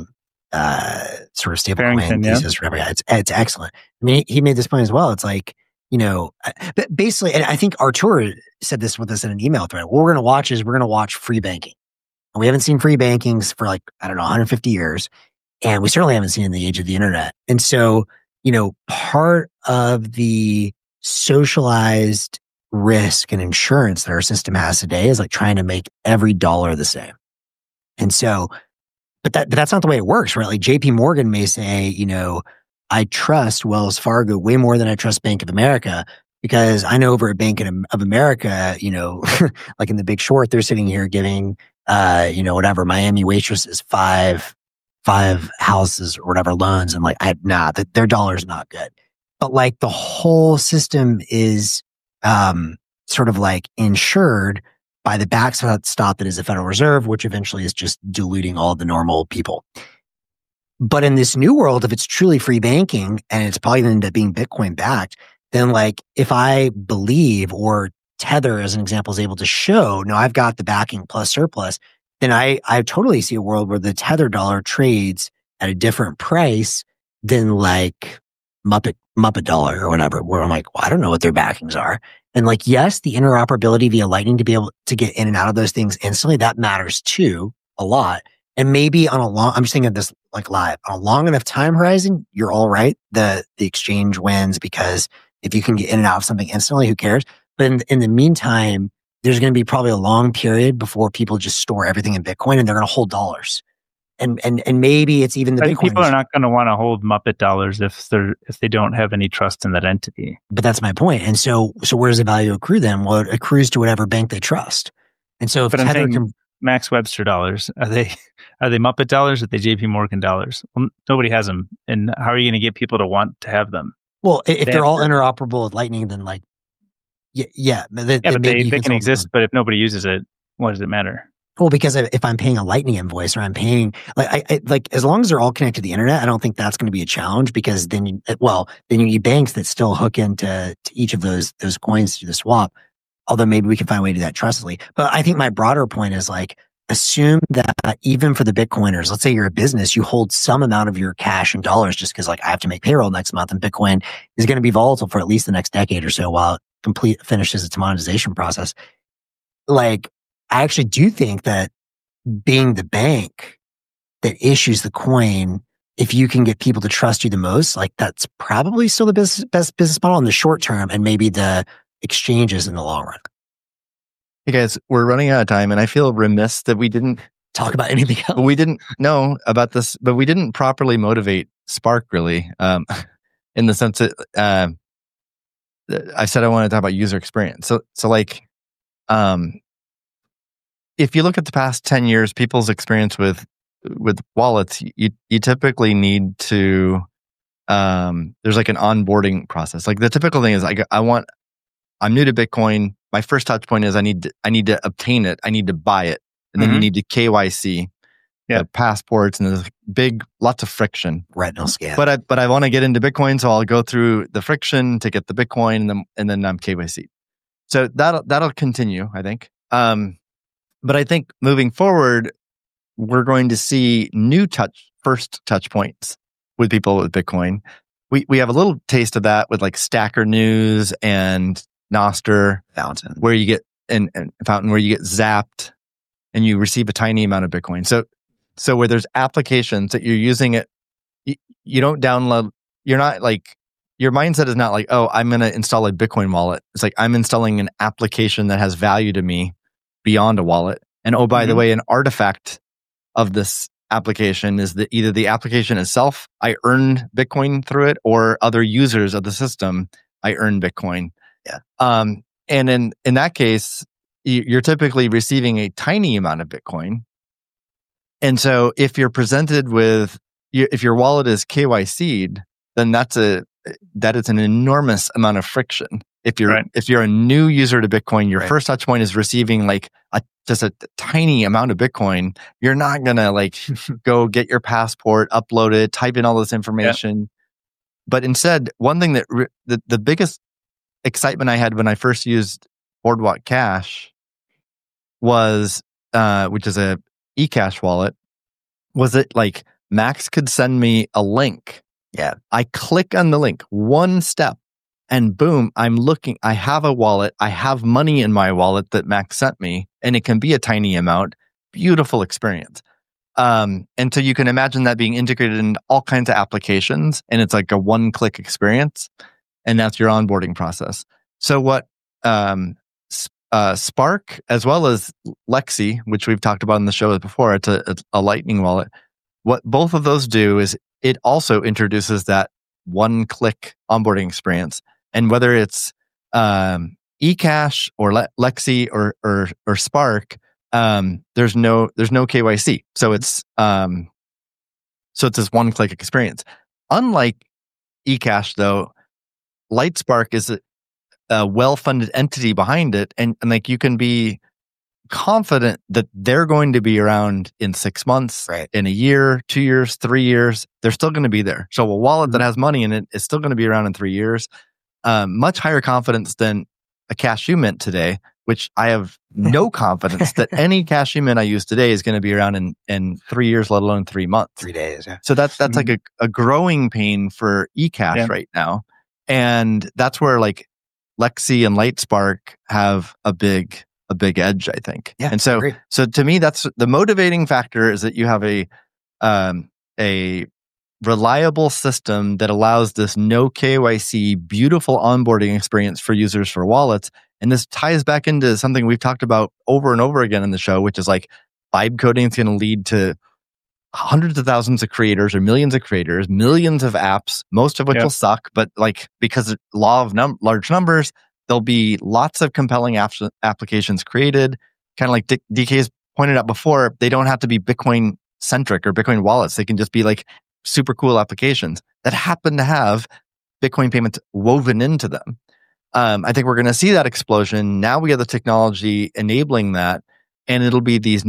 sort of stablecoin thesis for every. It's excellent. I mean, he made this point as well. It's like, but basically, and I think Artur said this with us in an email thread. What we're going to watch is we're going to watch free banking. And we haven't seen free bankings for 150 years. And we certainly haven't seen in the age of the internet. And so, part of the socialized risk and insurance that our system has today is trying to make every dollar the same. And so, but that's not the way it works, right? Like JP Morgan may say, I trust Wells Fargo way more than I trust Bank of America because I know over at Bank of America, like in The Big Short, they're sitting here giving, whatever, Miami waitresses five houses or whatever loans. And their dollar's not good. But the whole system is, sort of insured by the backstop that is the Federal Reserve, which eventually is just diluting all the normal people. But in this new world, if it's truly free banking and it's probably going to end up being Bitcoin backed, then if I believe, or Tether as an example is able to show, no, I've got the backing plus surplus, then I totally see a world where the Tether dollar trades at a different price than Muppet dollar or whatever, where I'm well, I don't know what their backings are. And yes, the interoperability via Lightning to be able to get in and out of those things instantly, that matters too, a lot. And maybe I'm just thinking of this live, on a long enough time horizon, you're all right. The exchange wins because if you can get in and out of something instantly, who cares? But in the meantime, there's going to be probably a long period before people just store everything in Bitcoin and they're going to hold dollars. And maybe it's even the Bitcoin. People are not going to want to hold Muppet dollars if they don't have any trust in that entity. But that's my point. And so where does the value accrue then? Well, it accrues to whatever bank they trust. And so if Tether can Max Webster dollars, are they Muppet dollars? Or are they JP Morgan dollars? Well, nobody has them. And how are you going to get people to want to have them? Well, if they're all interoperable with Lightning, then yeah, they can exist. But if nobody uses it, what does it matter? Well, because if I'm paying a Lightning invoice or I'm paying as long as they're all connected to the internet, I don't think that's going to be a challenge because then you need banks that still hook into each of those coins through the swap. Although maybe we can find a way to do that trustedly. But I think my broader point is assume that even for the Bitcoiners, let's say you're a business, you hold some amount of your cash in dollars just because I have to make payroll next month and Bitcoin is going to be volatile for at least the next decade or so while it finishes its monetization process. I actually do think that being the bank that issues the coin, if you can get people to trust you the most, that's probably still the best business model in the short term and maybe the exchanges in the long run. Hey guys, we're running out of time and I feel remiss that we didn't talk about anything else. We didn't know about this, but we didn't properly motivate Spark really, in the sense that I said I want to talk about user experience. So if you look at the past 10 years, people's experience with wallets, you typically need to, there's an onboarding process. The typical thing is I'm new to Bitcoin. My first touch point is I need to obtain it. I need to buy it. And then you need to KYC, passports, and there's lots of friction. Retinal scan. But I want to get into Bitcoin, so I'll go through the friction to get the Bitcoin and then I'm KYC. So that'll continue, I think. But I think moving forward, we're going to see new first touch points with people with Bitcoin. We have a little taste of that with Stacker News and Nostr, Fountain, where you get and Fountain, where you get zapped and you receive a tiny amount of Bitcoin. So where there's applications that you're using it, you don't download. You're not your mindset is not oh, I'm going to install a Bitcoin wallet. It's I'm installing an application that has value to me beyond a wallet. And oh, by the way, an artifact of this application is that either the application itself, I earn Bitcoin through it, or other users of the system, I earn Bitcoin. Yeah. And in that case, you're typically receiving a tiny amount of Bitcoin. And so if you're presented with, if your wallet is KYC'd, then that is an enormous amount of friction. If you're a new user to Bitcoin, your first touch point is receiving just a tiny amount of Bitcoin. You're not gonna go get your passport, upload it, type in all this information. Yep. But instead, one thing that the biggest excitement I had when I first used Boardwalk Cash was, which is a eCash wallet, was that Max could send me a link. Yeah. I click on the link, one step, and boom, I'm looking. I have a wallet. I have money in my wallet that Max sent me, and it can be a tiny amount. Beautiful experience. And so you can imagine that being integrated into all kinds of applications, and it's like a one-click experience, and that's your onboarding process. So what Spark, as well as Lexi, which we've talked about in the show before, it's a Lightning wallet. What both of those do is it also introduces that one-click onboarding experience. And whether it's eCash or Lexi or Spark, there's no KYC. So it's this one-click experience. Unlike eCash, though, LightSpark is a well-funded entity behind it, and like you can be confident that they're going to be around in 6 months, right, in a year, 2 years, 3 years. They're still going to be there. So a wallet that has money in it is still going to be around in 3 years. Much higher confidence than a Cashew Mint today, which I have no confidence that any Cashew Mint I use today is going to be around in 3 years, let alone 3 months. 3 days. Yeah. So that's like a growing pain for eCash right now. And that's where like Lexi and LightSpark have a big edge, I think. Yeah, and so to me, that's the motivating factor, is that you have a reliable system that allows this no KYC, beautiful onboarding experience for users for wallets. And this ties back into something we've talked about over and over again in the show, which is like vibe coding is going to lead to hundreds of thousands of creators or millions of creators, millions of apps, most of which will suck. But like, because of law of large numbers, there'll be lots of compelling applications created. Kind of like DK's pointed out before, they don't have to be Bitcoin centric or Bitcoin wallets. They can just be like super cool applications that happen to have Bitcoin payments woven into them. I think we're going to see that explosion. Now we have the technology enabling that, and it'll be these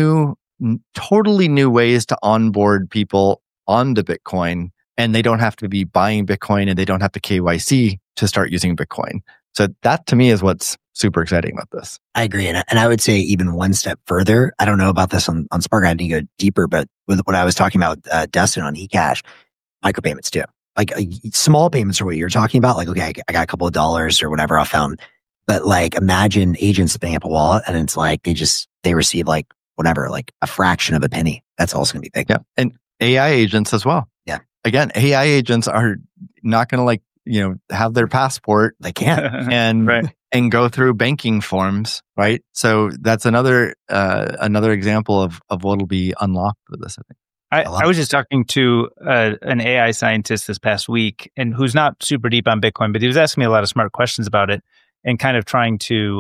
totally new ways to onboard people onto Bitcoin, and they don't have to be buying Bitcoin, and they don't have to KYC to start using Bitcoin. So that to me is what's super exciting about this. I agree. And I would say even one step further, I don't know about this on Spark, I need to go deeper, but with what I was talking about, Dustin, on eCash, micropayments too. Like small payments are what you're talking about. Like, okay, I got a couple of dollars or whatever I found. But like, imagine agents spinning up a wallet and it's like, they receive like whatever, like a fraction of a penny. That's also going to be big. Yeah. And AI agents as well. Yeah. Again, AI agents are not going to have their passport. They can't. and go through banking forms, right? So that's another example of what'll be unlocked with this, I think. I was just talking to an AI scientist this past week, and who's not super deep on Bitcoin, but he was asking me a lot of smart questions about it, and kind of trying to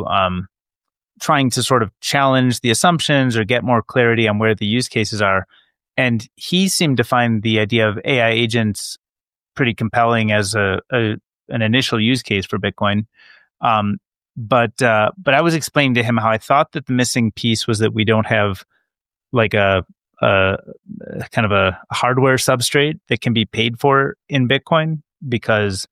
sort of challenge the assumptions or get more clarity on where the use cases are. And he seemed to find the idea of AI agents pretty compelling as an initial use case for Bitcoin. But I was explaining to him how I thought that the missing piece was that we don't have like a kind of a hardware substrate that can be paid for in Bitcoin, because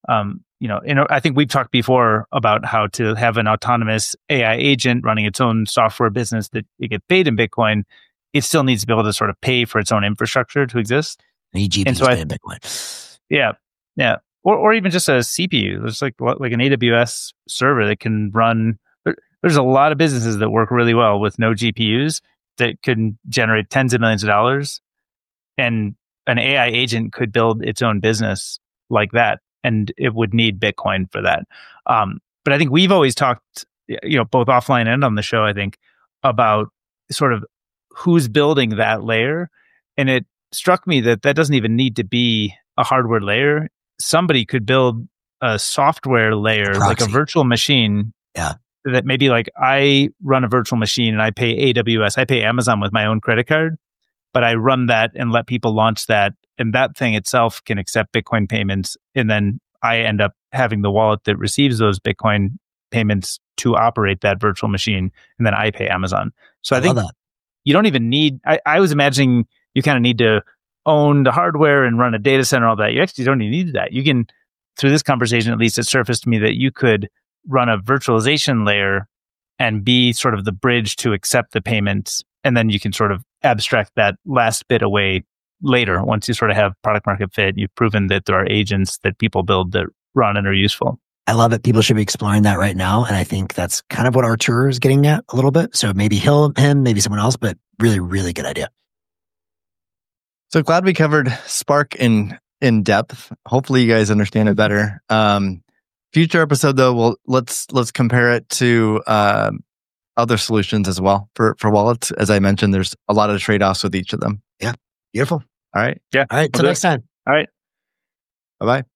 I think we've talked before about how to have an autonomous AI agent running its own software business that it gets paid in Bitcoin. It still needs to be able to sort of pay for its own infrastructure to exist. And so in Bitcoin. Yeah. Or even just a CPU. There's like an AWS server that can run. There's a lot of businesses that work really well with no GPUs that can generate tens of millions of dollars. And an AI agent could build its own business like that. And it would need Bitcoin for that. But I think we've always talked, both offline and on the show, I think, about sort of who's building that layer. And it struck me that doesn't even need to be a hardware layer. Somebody could build a software layer, like a virtual machine. Yeah. That maybe like I run a virtual machine and I pay AWS, I pay Amazon with my own credit card, but I run that and let people launch that. And that thing itself can accept Bitcoin payments. And then I end up having the wallet that receives those Bitcoin payments to operate that virtual machine. And then I pay Amazon. So I think you don't even need, I was imagining you kind of need to own the hardware and run a data center, all that. You actually don't even need that. You can, through this conversation, at least it surfaced to me that you could run a virtualization layer and be sort of the bridge to accept the payments. And then you can sort of abstract that last bit away later, once you sort of have product market fit, you've proven that there are agents that people build that run and are useful. I love it. People should be exploring that right now. And I think that's kind of what Artur is getting at a little bit. So maybe him, maybe someone else, but really, really good idea. So glad we covered Spark in depth. Hopefully you guys understand it better. Future episode though, let's compare it to other solutions as well for wallets. As I mentioned, there's a lot of trade-offs with each of them. Yeah. Beautiful. All right. Yeah. All right. Till next time. All right. Bye-bye.